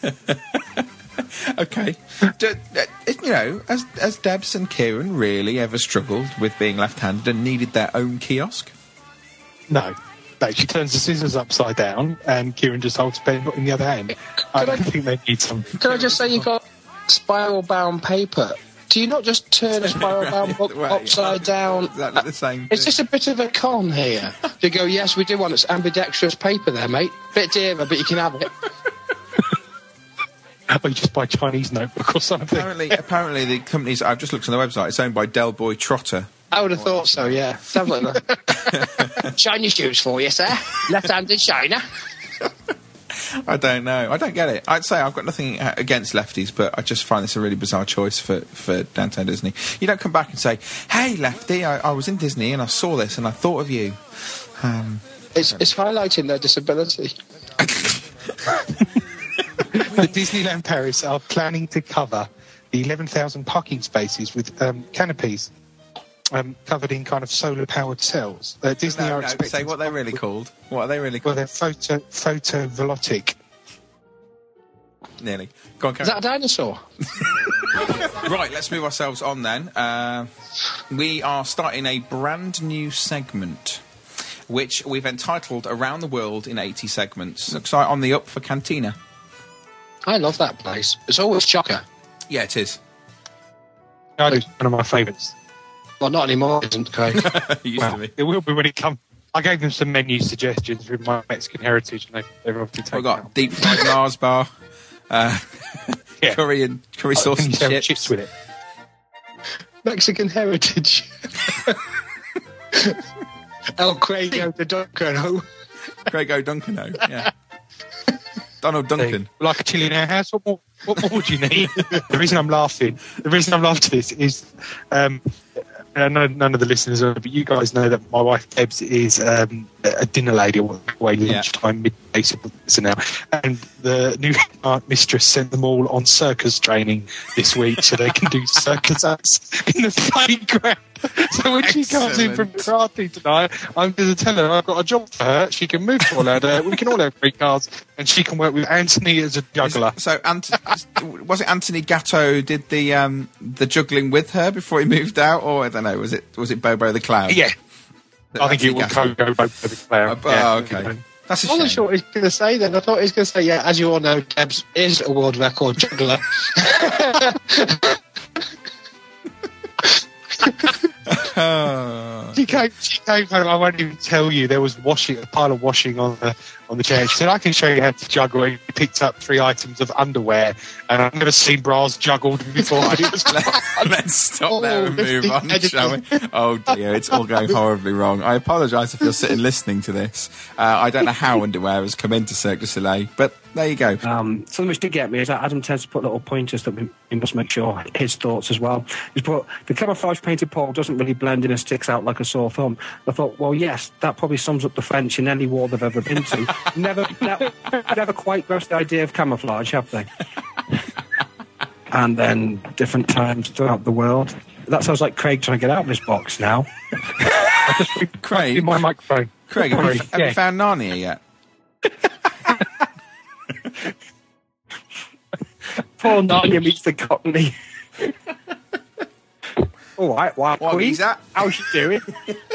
Okay. Has Debs and Kieran really ever struggled with being left-handed and needed their own kiosk? No, she turns the scissors upside down and Kieran just holds pen in the other hand. I don't think they need some. Can I just say you got spiral-bound paper? Do you not just turn a spiral-bound book upside down? Exactly the same. Is this a bit of a con here? You go, yes, we do want it's ambidextrous paper there, mate. Bit dearer, but you can have it. Or you just buy Chinese notebook or something. Apparently, the company's... I've just looked on the website. It's owned by Del Boy Trotter. I would have thought so, yeah. Shiny shoes for you, sir. Left-handed shiner. I don't know. I don't get it. I'd say I've got nothing against lefties, but I just find this a really bizarre choice for downtown Disney. You don't come back and say, "Hey, lefty, I was in Disney and I saw this and I thought of you." It's highlighting their disability. The Disneyland Paris are planning to cover the 11,000 parking spaces with canopies covered in kind of solar-powered cells. Disney are expecting... Say what they're really called. What are they really called? Well, they're photovoltaic. Nearly. Go on, Is that a dinosaur? Right, let's move ourselves on then. We are starting a brand new segment, which we've entitled Around the World in 80 Segments. Looks like on the up for Cantina. I love that place. It's always chocker. Yeah, it is. It's one of my favourites. Well, not anymore, isn't Craig? It used to be. It will be when it comes. I gave them some menu suggestions with my Mexican heritage, and they've obviously taken We've got deep fried Mars bar, curry sauce and chips with it. Mexican heritage. El Craigo de Duncano. Craigo Duncano, yeah. Donald Duncan. Like a chili in our house. What more would you need? The reason I'm laughing at this is none of the listeners are, but you guys know that my wife Debs is a dinner lady away lunchtime, midday so now, and the new mistress sent them all on circus training this week so they can do circus acts in the playground. So when she comes in from karate tonight, I'm going to tell her I've got a job for her. She can move to Orlando. We can all have 3 cars, and she can work with Anthony as a juggler. Was it Anthony Gatto did the juggling with her before he moved out, or I don't know? Was it Bobo the Clown? Yeah, I think it was Bobo the Clown. Okay. That's a shame. I wasn't sure what he was going to say then. I thought he was going to say, yeah, as you all know, Debs is a world record juggler. She came home. I won't even tell you. There was a pile of washing on the chair. She said, "I can show you how to juggle." He picked up 3 items of underwear, and I've never seen bras juggled before. Let's stop there and move on, shall we? Oh dear, it's all going horribly wrong. I apologise if you're sitting listening to this. I don't know how underwear has come into Cirque du Soleil, but there you go. Something which did get me is that Adam tends to put little pointers that we must make sure his thoughts as well. He's put, the camouflage painted pole doesn't really blend in and sticks out like a sore thumb. I thought, well, yes, that probably sums up the French in any war they've ever been to. never quite grasped the idea of camouflage, have they? And then different times throughout the world. That sounds like Craig trying to get out of his box now. Craig? In my microphone. Craig, have you found Narnia yet? Poor Narnia meets the Cockney. All right, what is that? How's she doing?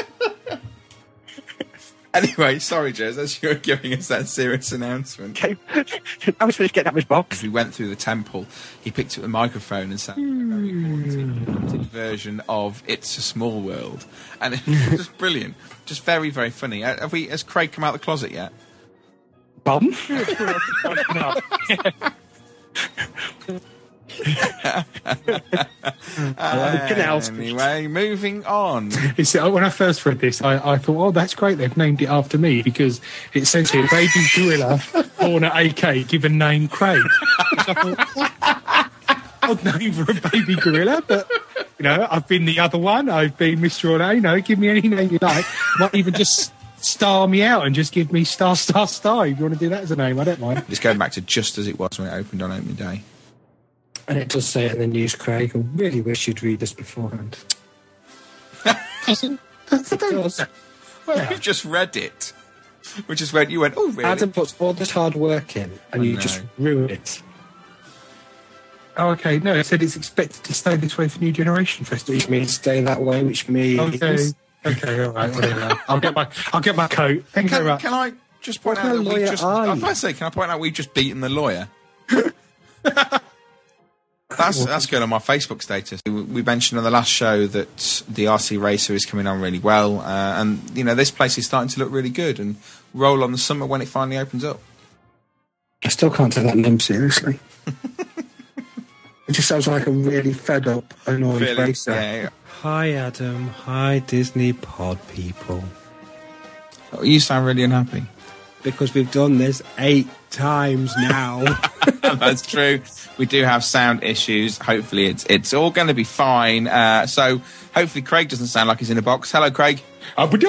Anyway, sorry, Jez, as you were giving us that serious announcement. Okay. I was finished getting out of his box. As we went through the temple, he picked up the microphone and sang a very haunted version of It's a Small World. And it was just brilliant. Just very, very funny. Has Craig come out of the closet yet? Pardon? Anyway, moving on. When I first read this, I thought, oh, that's great. They've named it after me because it says here, baby gorilla born at AK, given name Craig. I thought, what? Odd name for a baby gorilla, but, I've been the other one. I've been Mr. Orlando. Give me any name you like. Might even just star me out and just give me star. If you want to do that as a name, I don't mind. It's going back to just as it was when it opened on opening day. And it does say it in the news, Craig. I really wish you'd read this beforehand. Well, you just read it. Which is when you went, oh, really? Adam puts all this hard work in, and you just ruin it. Oh, okay. No, it said it's expected to stay this way for New Generation Festival. Which means stay that way, which means... Okay, all right, whatever. I'll get my coat. Can I just point out that we just... I was about to say, can I point out we've just beaten the lawyer? That's going on my Facebook status. We mentioned on the last show that the RC Racer is coming on really well, and this place is starting to look really good and roll on the summer when it finally opens up. I still can't take that name seriously. It just sounds like a really fed up, annoying racer. Yeah. Hi, Adam. Hi, Disney Pod people. Oh, you sound really unhappy. Because we've done this 8 times now. That's true. We do have sound issues. Hopefully it's all going to be fine. So hopefully Craig doesn't sound like he's in a box. Hello, Craig. Hello.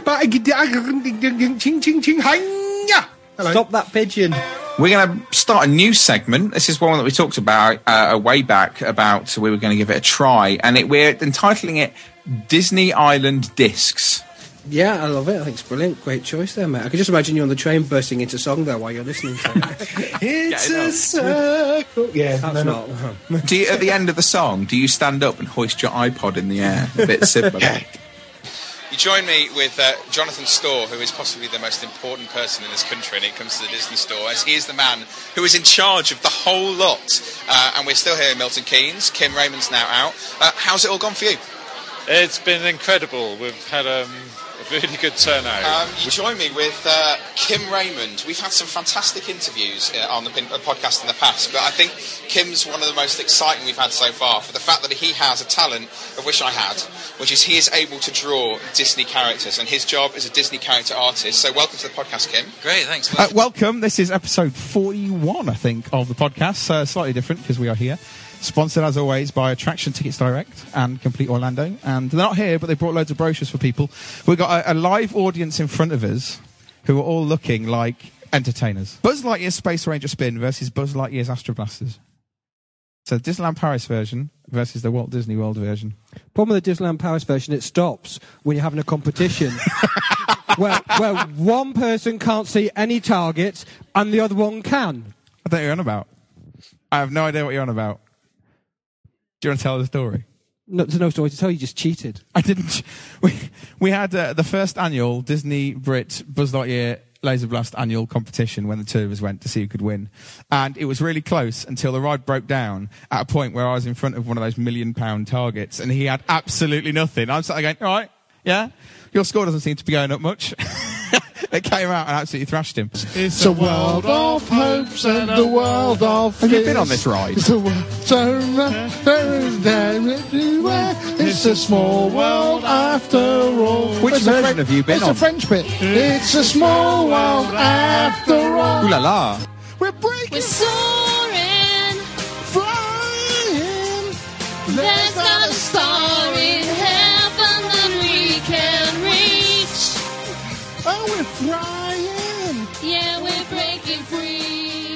Stop that pigeon. We're going to start a new segment. This is one that we talked about a way back about we were going to give it a try. And we're entitling it Disney Island Discs. Yeah, I love it. I think it's brilliant. Great choice there, mate. I can just imagine you on the train bursting into song there while you're listening to it. It's a circle. Yeah, that's not. Do you, at the end of the song, do you stand up and hoist your iPod in the air? A bit simple. You join me with Jonathan Storr, who is possibly the most important person in this country when it comes to the Disney Store, as he is the man who is in charge of the whole lot. And we're still here in Milton Keynes. Kim Raymond's now out. How's it all gone for you? It's been incredible. We've had a really good turnout. You join me with Kim Raymond. We've had some fantastic interviews on the podcast in the past, but I think Kim's one of the most exciting we've had so far for the fact that he has a talent of which I had, which is he is able to draw Disney characters, and his job is a Disney character artist. So welcome to the podcast, Kim. Great, thanks. Welcome. This is episode 41, I think, of the podcast. Slightly different because we are here. Sponsored, as always, by Attraction Tickets Direct and Complete Orlando. And they're not here, but they brought loads of brochures for people. We've got a live audience in front of us who are all looking like entertainers. Buzz Lightyear's Space Ranger spin versus Buzz Lightyear's Astro Blasters. So the Disneyland Paris version versus the Walt Disney World version. Problem with the Disneyland Paris version, it stops when you're having a competition where one person can't see any targets and the other one can. I don't know what you're on about. I have no idea what you're on about. Do you want to tell the story? No, there's no story to tell. You just cheated. I didn't. We had the first annual Disney Brit Buzz Lightyear Laser Blast annual competition when the two of us went to see who could win. And it was really close until the ride broke down at a point where I was in front of one of those £1 million targets and he had absolutely nothing. I'm sat there going, all right, yeah, your score doesn't seem to be going up much. It came out and absolutely thrashed him. It's a world of hopes and a world of fears. Have you been on this ride? It's a world everywhere. It's a small world after all. Which version have you been on? It's a French bit. It's a small world after all. Ooh la la. We're breaking. We're soaring. Flying. There's not a star in heaven that we can reach. Oh, we're flying. Yeah, we're breaking free.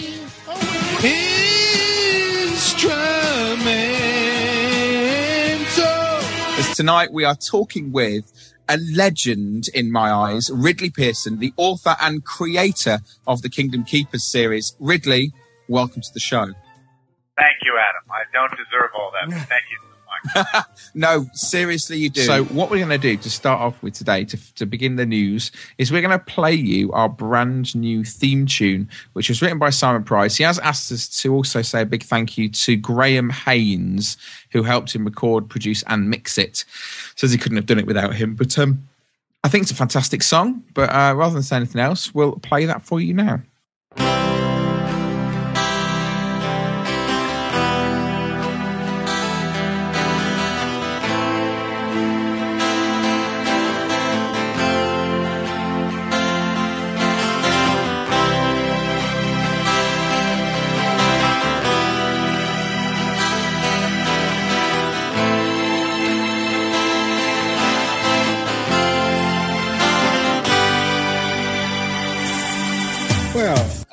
As tonight we are talking with a legend in my eyes, Ridley Pearson, the author and creator of the Kingdom Keepers series. Ridley, welcome to the show. Thank you, Adam. I don't deserve all that, but thank you so much. No, seriously, you do. So what we're going to do to start off with today, to begin the news, is we're going to play you our brand new theme tune, which was written by Simon Price. He has asked us to also say a big thank you to Graham Haynes, who helped him record, produce and mix it. Says he couldn't have done it without him. But I think it's a fantastic song. But rather than say anything else, we'll play that for you now.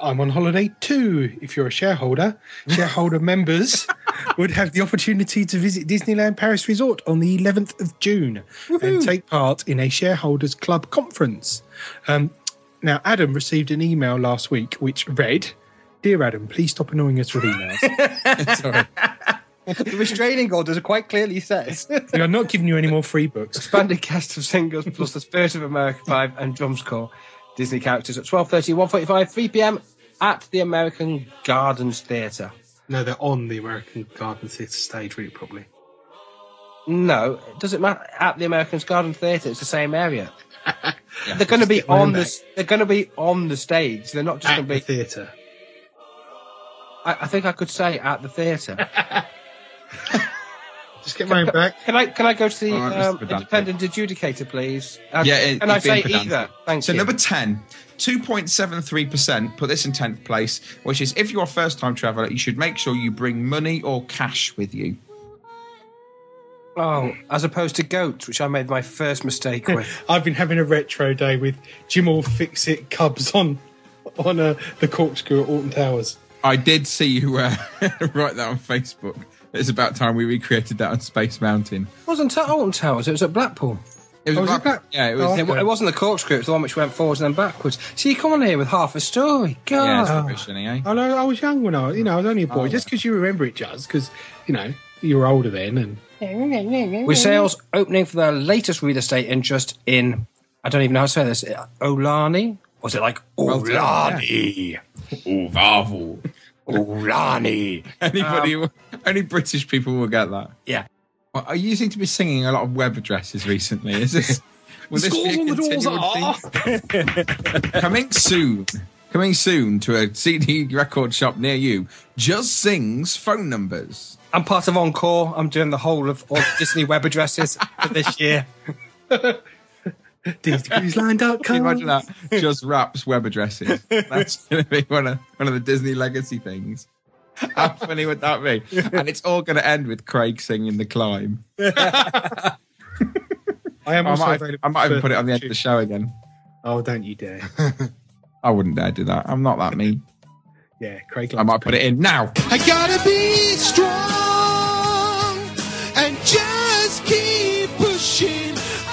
I'm on holiday too. If you're a shareholder members would have the opportunity to visit Disneyland Paris Resort on the 11th of June and take part in a shareholders club conference. Now, Adam received an email last week which read, "Dear Adam, please stop annoying us with emails." Sorry. The restraining orders quite clearly says. We are not giving you any more free books. Expanded cast of singers plus the Spirit of America 5 and Drums Corps. Disney characters at 12:30, 1:45, 3 p.m. at the American Gardens Theatre. No, they're on the American Gardens Theatre stage, really, probably. No, it doesn't matter. At the American Gardens Theatre, it's the same area. They're going to be on the. They're going to be on the stage. They're not just going to be theatre. I think I could say at the theatre. Just get mine back. Can I go to the independent adjudicator, please? Can I say either? Thank so you. number 10, 2.73%. Put this in 10th place, which is if you're a first-time traveller, you should make sure you bring money or cash with you. Oh, as opposed to goats, which I made my first mistake with. I've been having a retro day with Jim All Fix It Cubs on the corkscrew at Alton Towers. I did see you write that on Facebook. It's about time we recreated that on Space Mountain. It wasn't at Alton Towers, it was at Blackpool. It was Blackpool? Yeah, it was. It wasn't the corkscrew, it was the one which went forwards and then backwards. So you come on here with half a story. God. Yeah, it's provisioning, eh? I know, I was young when I was only a boy. Just because you remember it, Juz, because, you were older then. And With sales opening for their latest real estate interest in, I don't even know how to say this, Olani? Was it like Olani? Ovavu. Olani. Only British people will get that. Yeah. Well, you seem to be singing a lot of web addresses recently. Is this? Will this be a continual theme? Coming soon to a CD record shop near you. Just Sings phone numbers. I'm part of Encore. I'm doing the whole of all Disney web addresses for this year. DisneyCruiseLine.com. Can you imagine that? Just Raps web addresses. That's going to be one of the Disney legacy things. How funny would that be? And it's all going to end with Craig singing The Climb. I might even put it on the end of the show again. Oh, don't you dare. I wouldn't dare do that. I'm not that mean. Yeah, Craig. I might put it in now. I gotta be strong and just keep pushing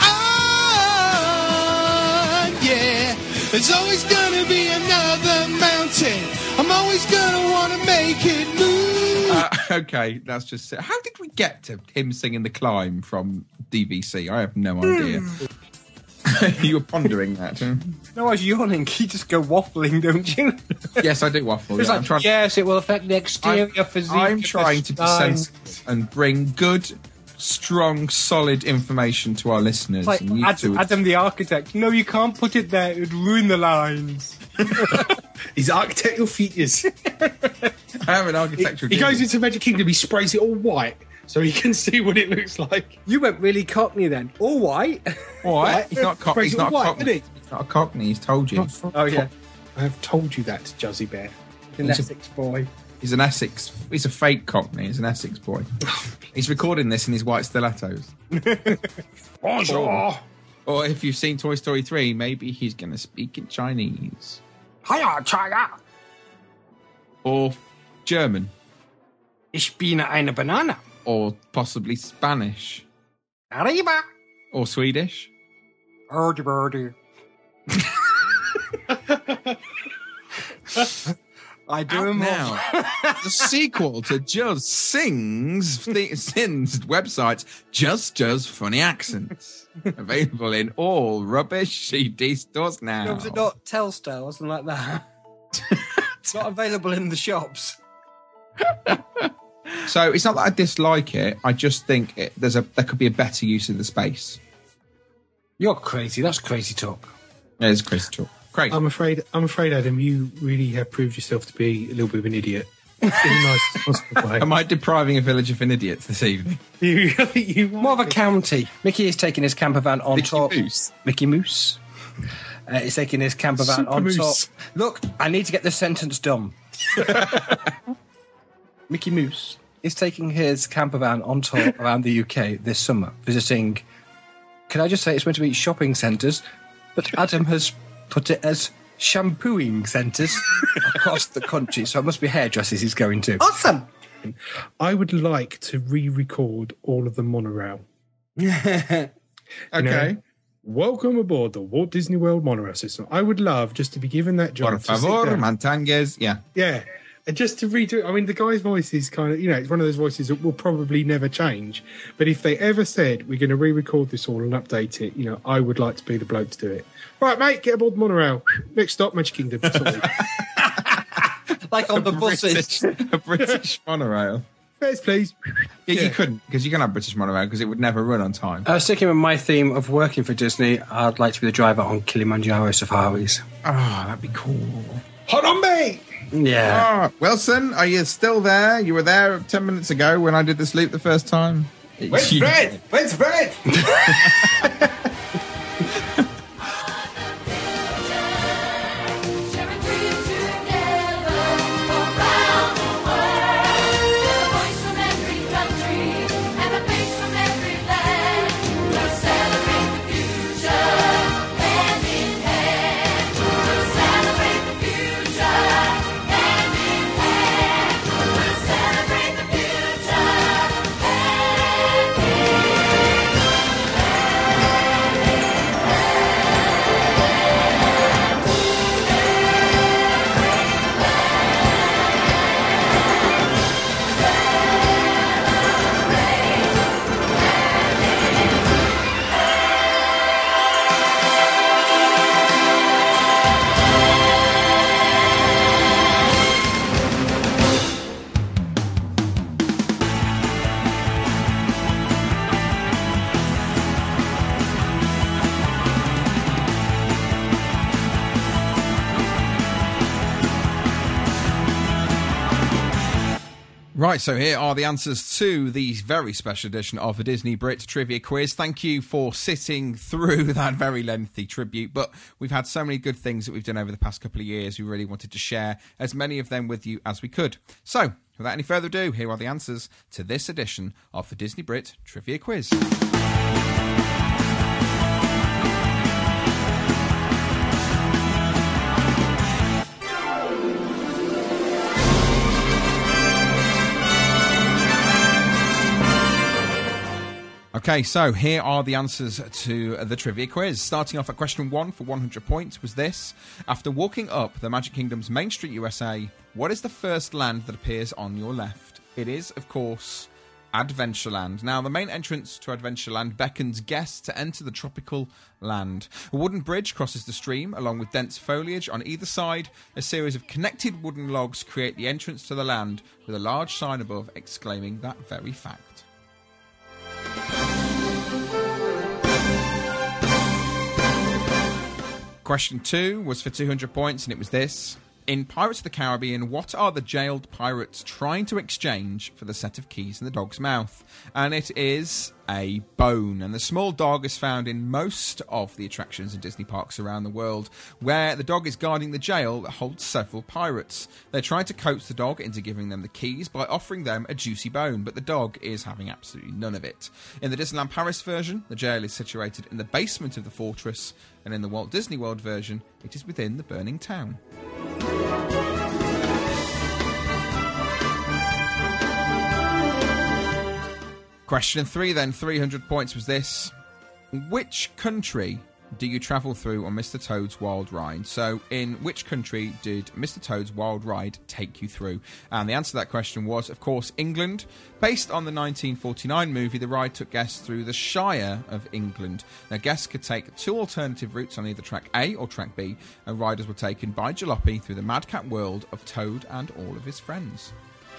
on. Yeah, there's always gonna be another mountain. I'm always gonna wanna make it move. Okay, that's just it. How did we get to him singing The Climb from DVC? I have no idea. You were pondering that. No, I was yawning. You just go waffling, don't you? Yes, I do waffle. It's like, yes, it will affect the exterior physique. I'm trying to be sensitive and bring good, strong, solid information to our listeners. Like and you Adam the architect. No, you can't put it there. It would ruin the lines. His architectural features. I have an architectural. He goes into Magic Kingdom. He sprays it all white so he can see what it looks like. You went really Cockney then. All white. All right. He's not Cockney. He's not white, Cockney. He's not a Cockney. He's told you. Oh yeah. I have told you that, Juzzy Bear. An Essex boy. He's an Essex. He's a fake Cockney. He's an Essex boy. He's recording this in his white stilettos. Bonjour. Or if you've seen Toy Story 3, maybe he's going to speak in Chinese. Hiya, China. Or German. Ich bin eine Banana. Or possibly Spanish. Arriba. Or Swedish. Birdie, birdie. I do them now. The sequel to Just Sings websites, Just Funny Accents. Available in all rubbish CD stores now. No, was it not Telstar or something like that? It's not available in the shops. So it's not that I dislike it. I just think there could be a better use of the space. You're crazy. That's crazy talk. Yeah, it's crazy talk. Craig. I'm afraid, Adam, you really have proved yourself to be a little bit of an idiot. In the nicest possible way. Am I depriving a village of idiots this evening? You more of a county. Mickey is taking his camper van on top. Moose. Mickey Moose. He's taking his camper van Super on Moose. top. Look, I need to get this sentence done. Mickey Moose is taking his camper van on tour around the UK this summer, visiting, can I just say it's meant to be shopping centres, but Adam has put it as shampooing centres across the country. So it must be hairdressers he's going to. Awesome. I would like to re-record all of the monorail. Okay. You know, welcome aboard the Walt Disney World monorail system. I would love just to be given that job. Por favor, Montañez. Yeah. Yeah. And just to redo it, I mean, the guy's voice is kind of, it's one of those voices that will probably never change. But if they ever said, we're going to re-record this all and update it, I would like to be the bloke to do it. Right, mate, get aboard the monorail. Next stop, Magic Kingdom. Like on the buses. A British monorail. Yes, please. Yeah, you couldn't, because you can't have British monorail because it would never run on time. Sticking with my theme of working for Disney, I'd like to be the driver on Kilimanjaro safaris. Oh, that'd be cool. Harambe! Yeah. Oh, Wilson, are you still there? You were there 10 minutes ago when I did this loop the first time. Where's Fred? Where's Fred? Right, so here are the answers to the very special edition of the Disney Brit Trivia Quiz. Thank you for sitting through that very lengthy tribute, but we've had so many good things that we've done over the past couple of years. We really wanted to share as many of them with you as we could. So, without any further ado, here are the answers to this edition of the Disney Brit Trivia Quiz. Okay, so here are the answers to the trivia quiz. Starting off at question 1 for 100 points was this. After walking up the Magic Kingdom's Main Street, USA, what is the first land that appears on your left? It is, of course, Adventureland. Now, the main entrance to Adventureland beckons guests to enter the tropical land. A wooden bridge crosses the stream, along with dense foliage on either side. A series of connected wooden logs create the entrance to the land, with a large sign above exclaiming that very fact. Question 2 was for 200 points, and it was this. In Pirates of the Caribbean, what are the jailed pirates trying to exchange for the set of keys in the dog's mouth? And it is a bone. And the small dog is found in most of the attractions in Disney parks around the world, where the dog is guarding the jail that holds several pirates. They're trying to coax the dog into giving them the keys by offering them a juicy bone, but the dog is having absolutely none of it. In the Disneyland Paris version, the jail is situated in the basement of the fortress, and in the Walt Disney World version, it is within the burning town. Question 3 then, 300 points was this. Which country do you travel through on Mr. Toad's Wild Ride? So, in which country did Mr. Toad's Wild Ride take you through? And the answer to that question was, of course, England. Based on the 1949 movie, the ride took guests through the Shire of England. Now, guests could take two alternative routes on either Track A or Track B, and riders were taken by Jalopy through the madcap world of Toad and all of his friends.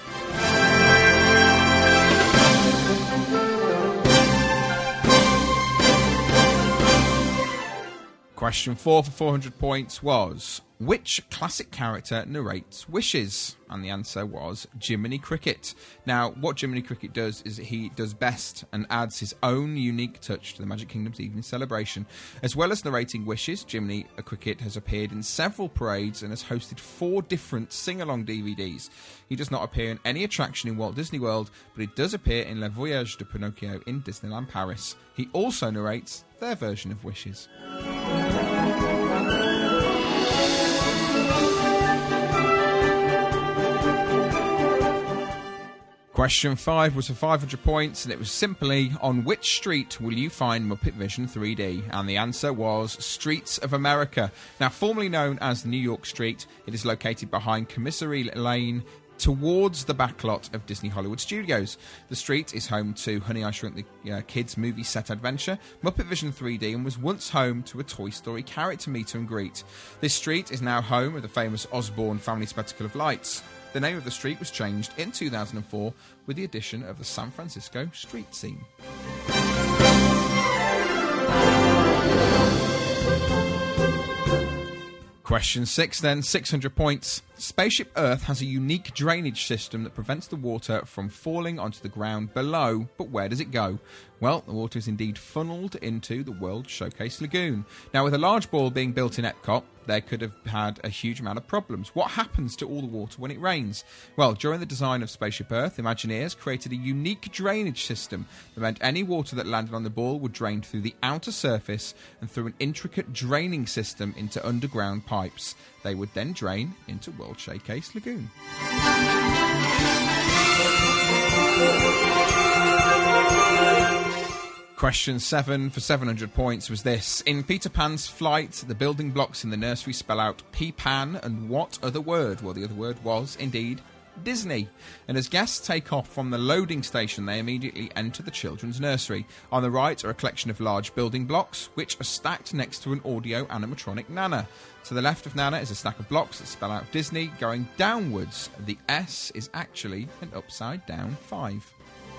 Question 4 for 400 points was, which classic character narrates wishes? And the answer was Jiminy Cricket. Now, what Jiminy Cricket does is he does best and adds his own unique touch to the Magic Kingdom's evening celebration. As well as narrating wishes, Jiminy Cricket has appeared in several parades and has hosted 4 different sing-along DVDs. He does not appear in any attraction in Walt Disney World, but he does appear in Le Voyage de Pinocchio in Disneyland Paris. He also narrates their version of wishes. Question 5 was for 500 points, and it was simply, on which street will you find Muppet Vision 3D? And the answer was Streets of America. Now, formerly known as New York Street, it is located behind Commissary Lane, towards the backlot of Disney Hollywood Studios. The street is home to Honey, I Shrunk the Kids movie set adventure, Muppet Vision 3D, and was once home to a Toy Story character meet and greet. This street is now home of the famous Osborne Family Spectacle of Lights. The name of the street was changed in 2004 with the addition of the San Francisco street scene. Question 6 then, 600 points. Spaceship Earth has a unique drainage system that prevents the water from falling onto the ground below, but where does it go? Well, the water is indeed funneled into the World Showcase Lagoon. Now, with a large ball being built in Epcot, there could have had a huge amount of problems. What happens to all the water when it rains? Well, during the design of Spaceship Earth, Imagineers created a unique drainage system that meant any water that landed on the ball would drain through the outer surface and through an intricate draining system into underground pipes. They would then drain into World Showcase Lagoon. Question 7 for 700 points was this. In Peter Pan's flight, the building blocks in the nursery spell out P-Pan and what other word? Well, the other word was, indeed, Disney. And as guests take off from the loading station, they immediately enter the children's nursery. On the right are a collection of large building blocks, which are stacked next to an audio animatronic Nana. To the left of Nana is a stack of blocks that spell out Disney. Going downwards, the S is actually an upside down 5.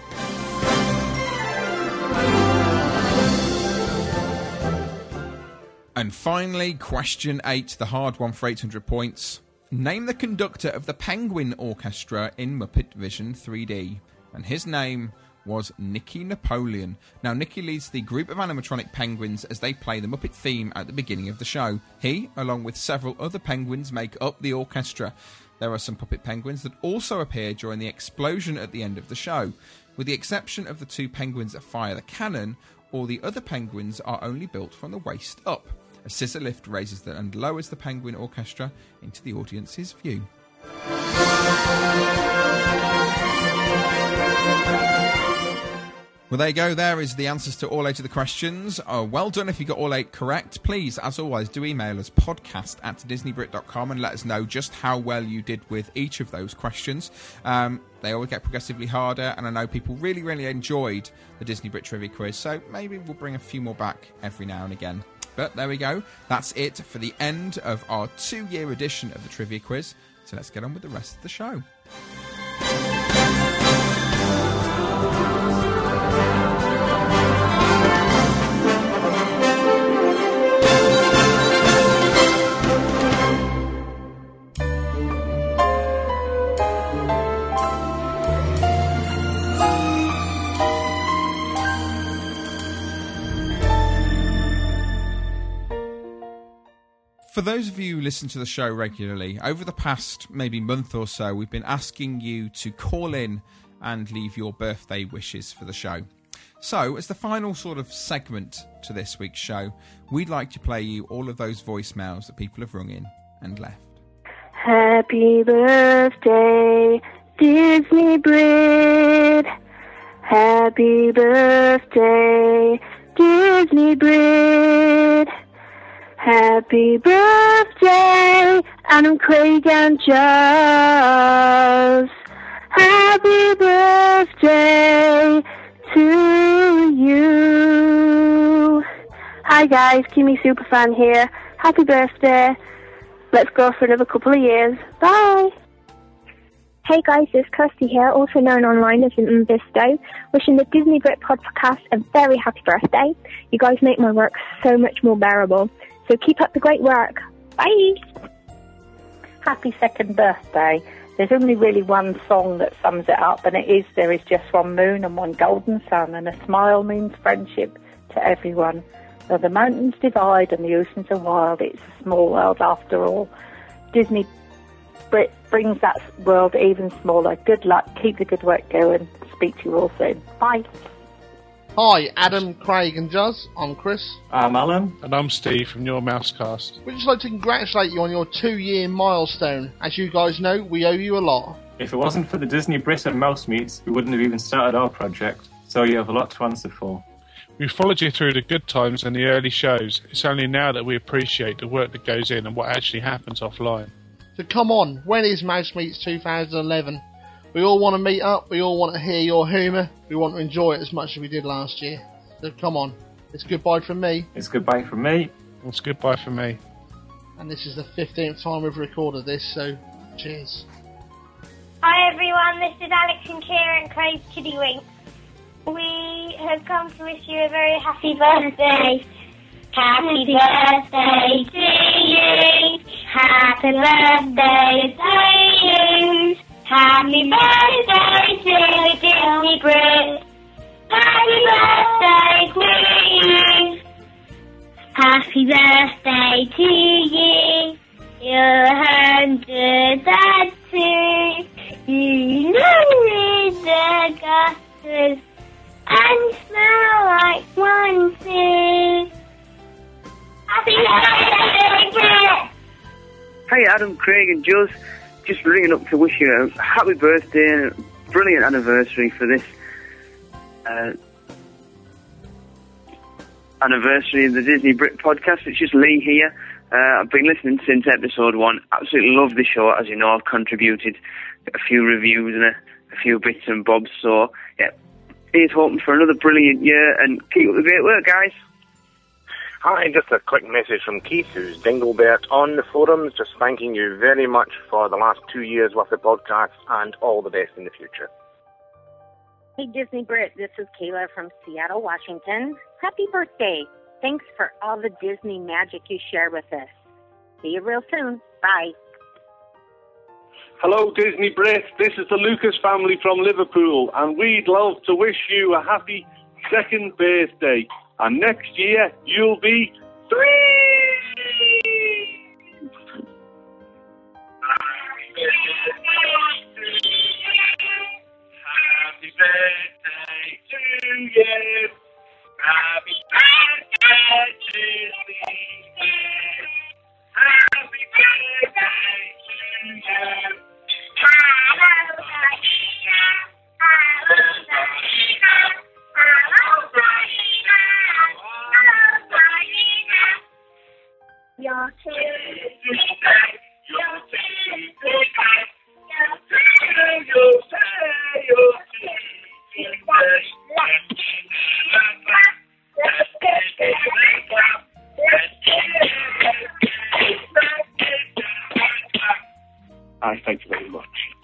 And finally, question 8, the hard one for 800 points. Name the conductor of the Penguin Orchestra in Muppet Vision 3D. And his name was Nicky Napoleon. Now, Nicky leads the group of animatronic penguins as they play the Muppet theme at the beginning of the show. He, along with several other penguins, make up the orchestra. There are some puppet penguins that also appear during the explosion at the end of the show. With the exception of the 2 penguins that fire the cannon, all the other penguins are only built from the waist up. A scissor lift raises and lowers the penguin orchestra into the audience's view. Well, there you go. There is the answers to all 8 of the questions. Well done if you got all 8 correct. Please, as always, do email us podcast@disneybrit.com and let us know just how well you did with each of those questions. They always get progressively harder, and I know people really, really enjoyed the Disney Brit Trivia Quiz, so maybe we'll bring a few more back every now and again. But there we go. That's it for the end of our 2-year edition of the Trivia Quiz. So let's get on with the rest of the show. For those of you who listen to the show regularly, over the past maybe month or so, we've been asking you to call in and leave your birthday wishes for the show. So, as the final sort of segment to this week's show, we'd like to play you all of those voicemails that people have rung in and left. Happy birthday, Disney Brit. Happy birthday, Disney Brit. Happy birthday, Adam, Craig and Jazz. Happy birthday to you. Hi guys, Kimmy Superfan here. Happy birthday. Let's go for another couple of years. Bye. Hey guys, it's Kirsty here, also known online as Visto, wishing the Disney Brit podcast a very happy birthday. You guys make my work so much more bearable. So keep up the great work. Bye. Happy second birthday. There's only really one song that sums it up, and it is There Is Just One Moon and One Golden Sun, and a smile means friendship to everyone. Though the mountains divide and the oceans are wild, it's a small world after all. Disney Brit brings that world even smaller. Good luck. Keep the good work going. Speak to you all soon. Bye. Hi, Adam, Craig and Juz. I'm Chris. I'm Alan. And I'm Steve from Your Mousecast. We'd just like to congratulate you on your 2-year milestone. As you guys know, we owe you a lot. If it wasn't for the Disney Brit and Mouse Meets, we wouldn't have even started our project, so you have a lot to answer for. We've followed you through the good times and the early shows. It's only now that we appreciate the work that goes in and what actually happens offline. So come on, when is Mouse Meets 2011? We all want to meet up, we all want to hear your humour, we want to enjoy it as much as we did last year. So come on, it's goodbye from me. It's goodbye from me. It's goodbye from me. And this is the 15th time we've recorded this, so cheers. Hi everyone, this is Alex and Kieran Craig's Kiddywink. We have come to wish you a very happy birthday. Happy birthday to you. Happy birthday to you. Happy birthday to Disney Brit. Happy birthday to you. Happy birthday to you. You're 102. You know the gutters and smell like one too. Happy birthday, Brit! Hey Adam, Craig and Juz, just ringing up to wish you a happy birthday and a brilliant anniversary for this anniversary of the Disney Brit podcast. It's just Lee here. I've been listening since episode 1. Absolutely love the show. As you know, I've contributed a few reviews and a few bits and bobs. So, yeah, here's hoping for another brilliant year and keep up the great work, guys. Hi, just a quick message from Keith, who's Dinglebert on the forums, just thanking you very much for the last 2 years worth of podcasts and all the best in the future. Hey Disney Brit, this is Kayla from Seattle, Washington. Happy birthday. Thanks for all the Disney magic you share with us. See you real soon. Bye. Hello Disney Brit, this is the Lucas family from Liverpool, and we'd love to wish you a happy second birthday. And next year, you'll be 3! Happy birthday to you. Happy birthday to me. Happy birthday to you. You're too thank you very much.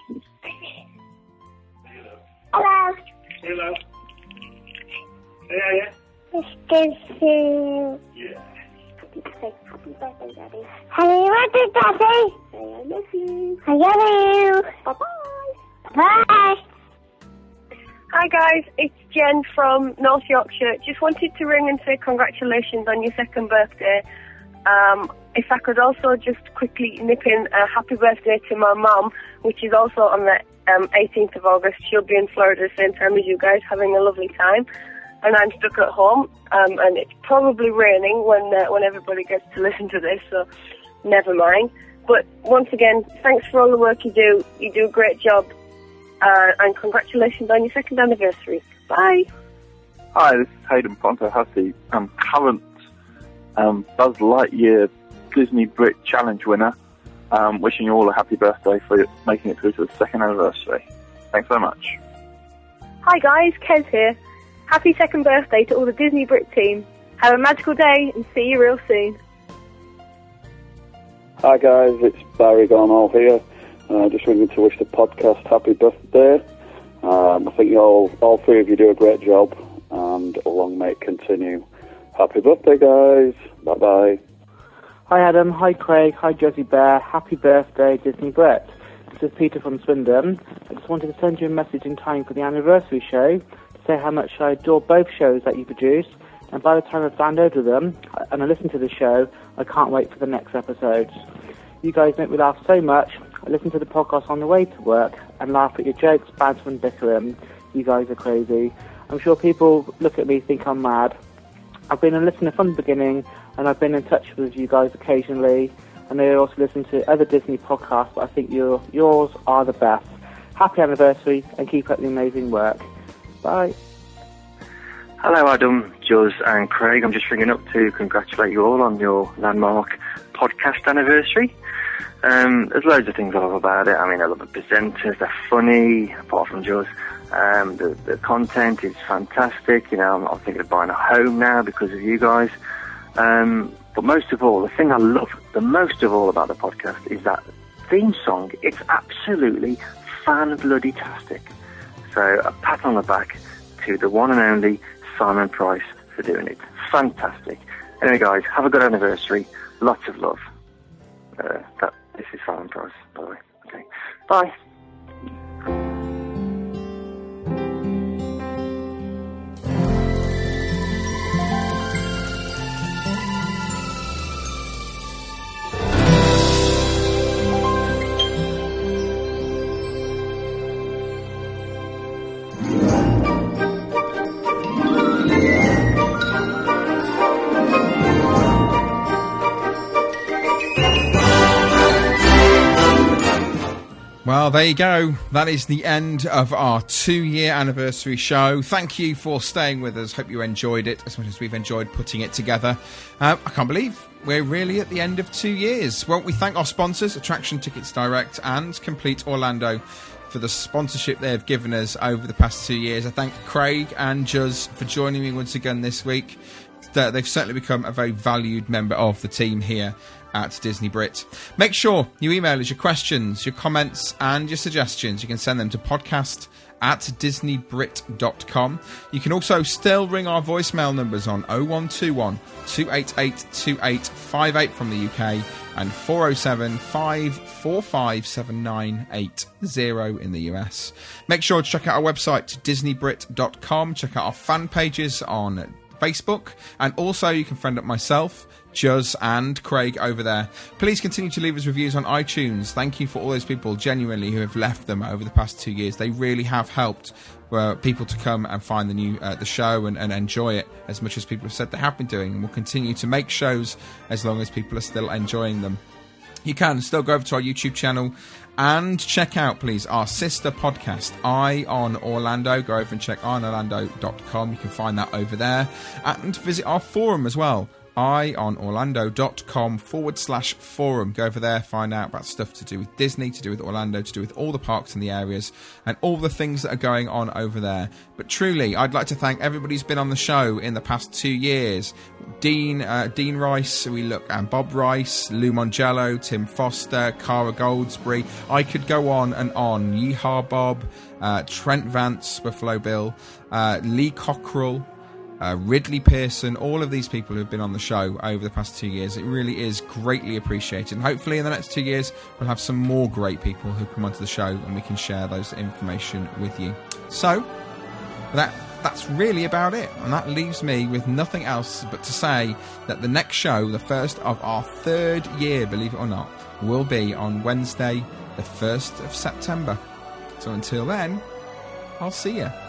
Hello. Hello. Yeah. It's Sue. Yeah. Happy birthday, Daddy. Happy birthday, Daddy. I love you. I love you. Bye-bye. Bye. Hi guys, it's Jen from North Yorkshire. Just wanted to ring and say congratulations on your second birthday. If I could also just quickly nip in a happy birthday to my mum, which is also on the 18th of August. She'll be in Florida the same time as you guys, having a lovely time. And I'm stuck at home, and it's probably raining when everybody gets to listen to this, so never mind. But once again, thanks for all the work you do. You do a great job, and congratulations on your second anniversary. Bye. Hi, this is Hayden Ponto-Hussey, current Buzz Lightyear Disney Brit Challenge winner. Wishing you all a happy birthday for making it through to the second anniversary. Thanks so much. Hi guys, Kez here. Happy second birthday to all the Disney Brit team. Have a magical day and see you real soon. Hi guys, it's Barry Garnall here. Just wanted to wish the podcast happy birthday. I think you all three of you do a great job, and long may it continue. Happy birthday, guys. Bye-bye. Hi Adam, hi Craig, hi Josie Bear, happy birthday Disney Brit. This is Peter from Swindon. I just wanted to send you a message in time for the anniversary show to say how much I adore both shows that you produce, and by the time I've downloaded them and I listen to the show, I can't wait for the next episodes. You guys make me laugh so much. I listen to the podcast on the way to work and laugh at your jokes, banter and bickering. You guys are crazy. I'm sure people look at me and think I'm mad. I've been a listener from the beginning, and I've been in touch with you guys occasionally, and I also listen to other Disney podcasts, but I think yours are the best. Happy anniversary and keep up the amazing work. Bye. Hello, Adam, Juz, and Craig. I'm just ringing up to congratulate you all on your landmark podcast anniversary. There's loads of things I love about it. I mean, I love the presenters; they're funny. Apart from Juz, the content is fantastic. You know, I'm thinking of buying a home now because of you guys. But most of all, the thing I love the most of all about the podcast is that theme song. It's absolutely fan-bloody-tastic. So a pat on the back to the one and only Simon Price for doing it. Fantastic. Anyway, guys, have a good anniversary. Lots of love. This is Simon Price, by the way. Okay. Bye. Well, there you go. That is the end of our 2-year anniversary show. Thank you for staying with us. Hope you enjoyed it as much as we've enjoyed putting it together. I can't believe we're really at the end of 2 years. Well, we thank our sponsors, Attraction Tickets Direct and Complete Orlando, for the sponsorship they have given us over the past 2 years. I thank Craig and Juz for joining me once again this week. They've certainly become a very valued member of the team here at Disney Brit. Make sure you email us your questions, your comments and your suggestions. You can send them to podcast@disneybrit.com. You can also still ring our voicemail numbers on 0121 288 2858 from the UK and 407 545 7980 in the US. Make sure to check out our website, disneybrit.com. Check out our fan pages on Facebook, and also you can friend up myself, Juz and Craig over there. Please continue to leave us reviews on iTunes. Thank you for all those people genuinely who have left them over the past 2 years. They really have helped people to come and find the show and enjoy it as much as people have said they have been doing, and will continue to make shows as long as people are still enjoying them. You can still go over to our YouTube channel and check out, please, our sister podcast, Eye on Orlando. Go over and check eyeonorlando.com. You can find that over there. And visit our forum as well, eyeonorlando.com/forum. Go over there, find out about stuff to do with Disney, to do with Orlando, to do with all the parks in the areas, and all the things that are going on over there. But truly, I'd like to thank everybody who's been on the show in the past 2 years. Dean Rice, and Bob Rice, Lou Mongello, Tim Foster, Cara Goldsberry. I could go on and on. Yeehaw Bob, Trent Vance, Buffalo Bill, Lee Cockrell, Ridley Pearson, all of these people who have been on the show over the past 2 years. It really is greatly appreciated. And hopefully in the next 2 years, we'll have some more great people who come onto the show and we can share those information with you. So, that's really about it. And that leaves me with nothing else but to say that the next show, the first of our 3rd year, believe it or not, will be on Wednesday, the 1st of September. So until then, I'll see you.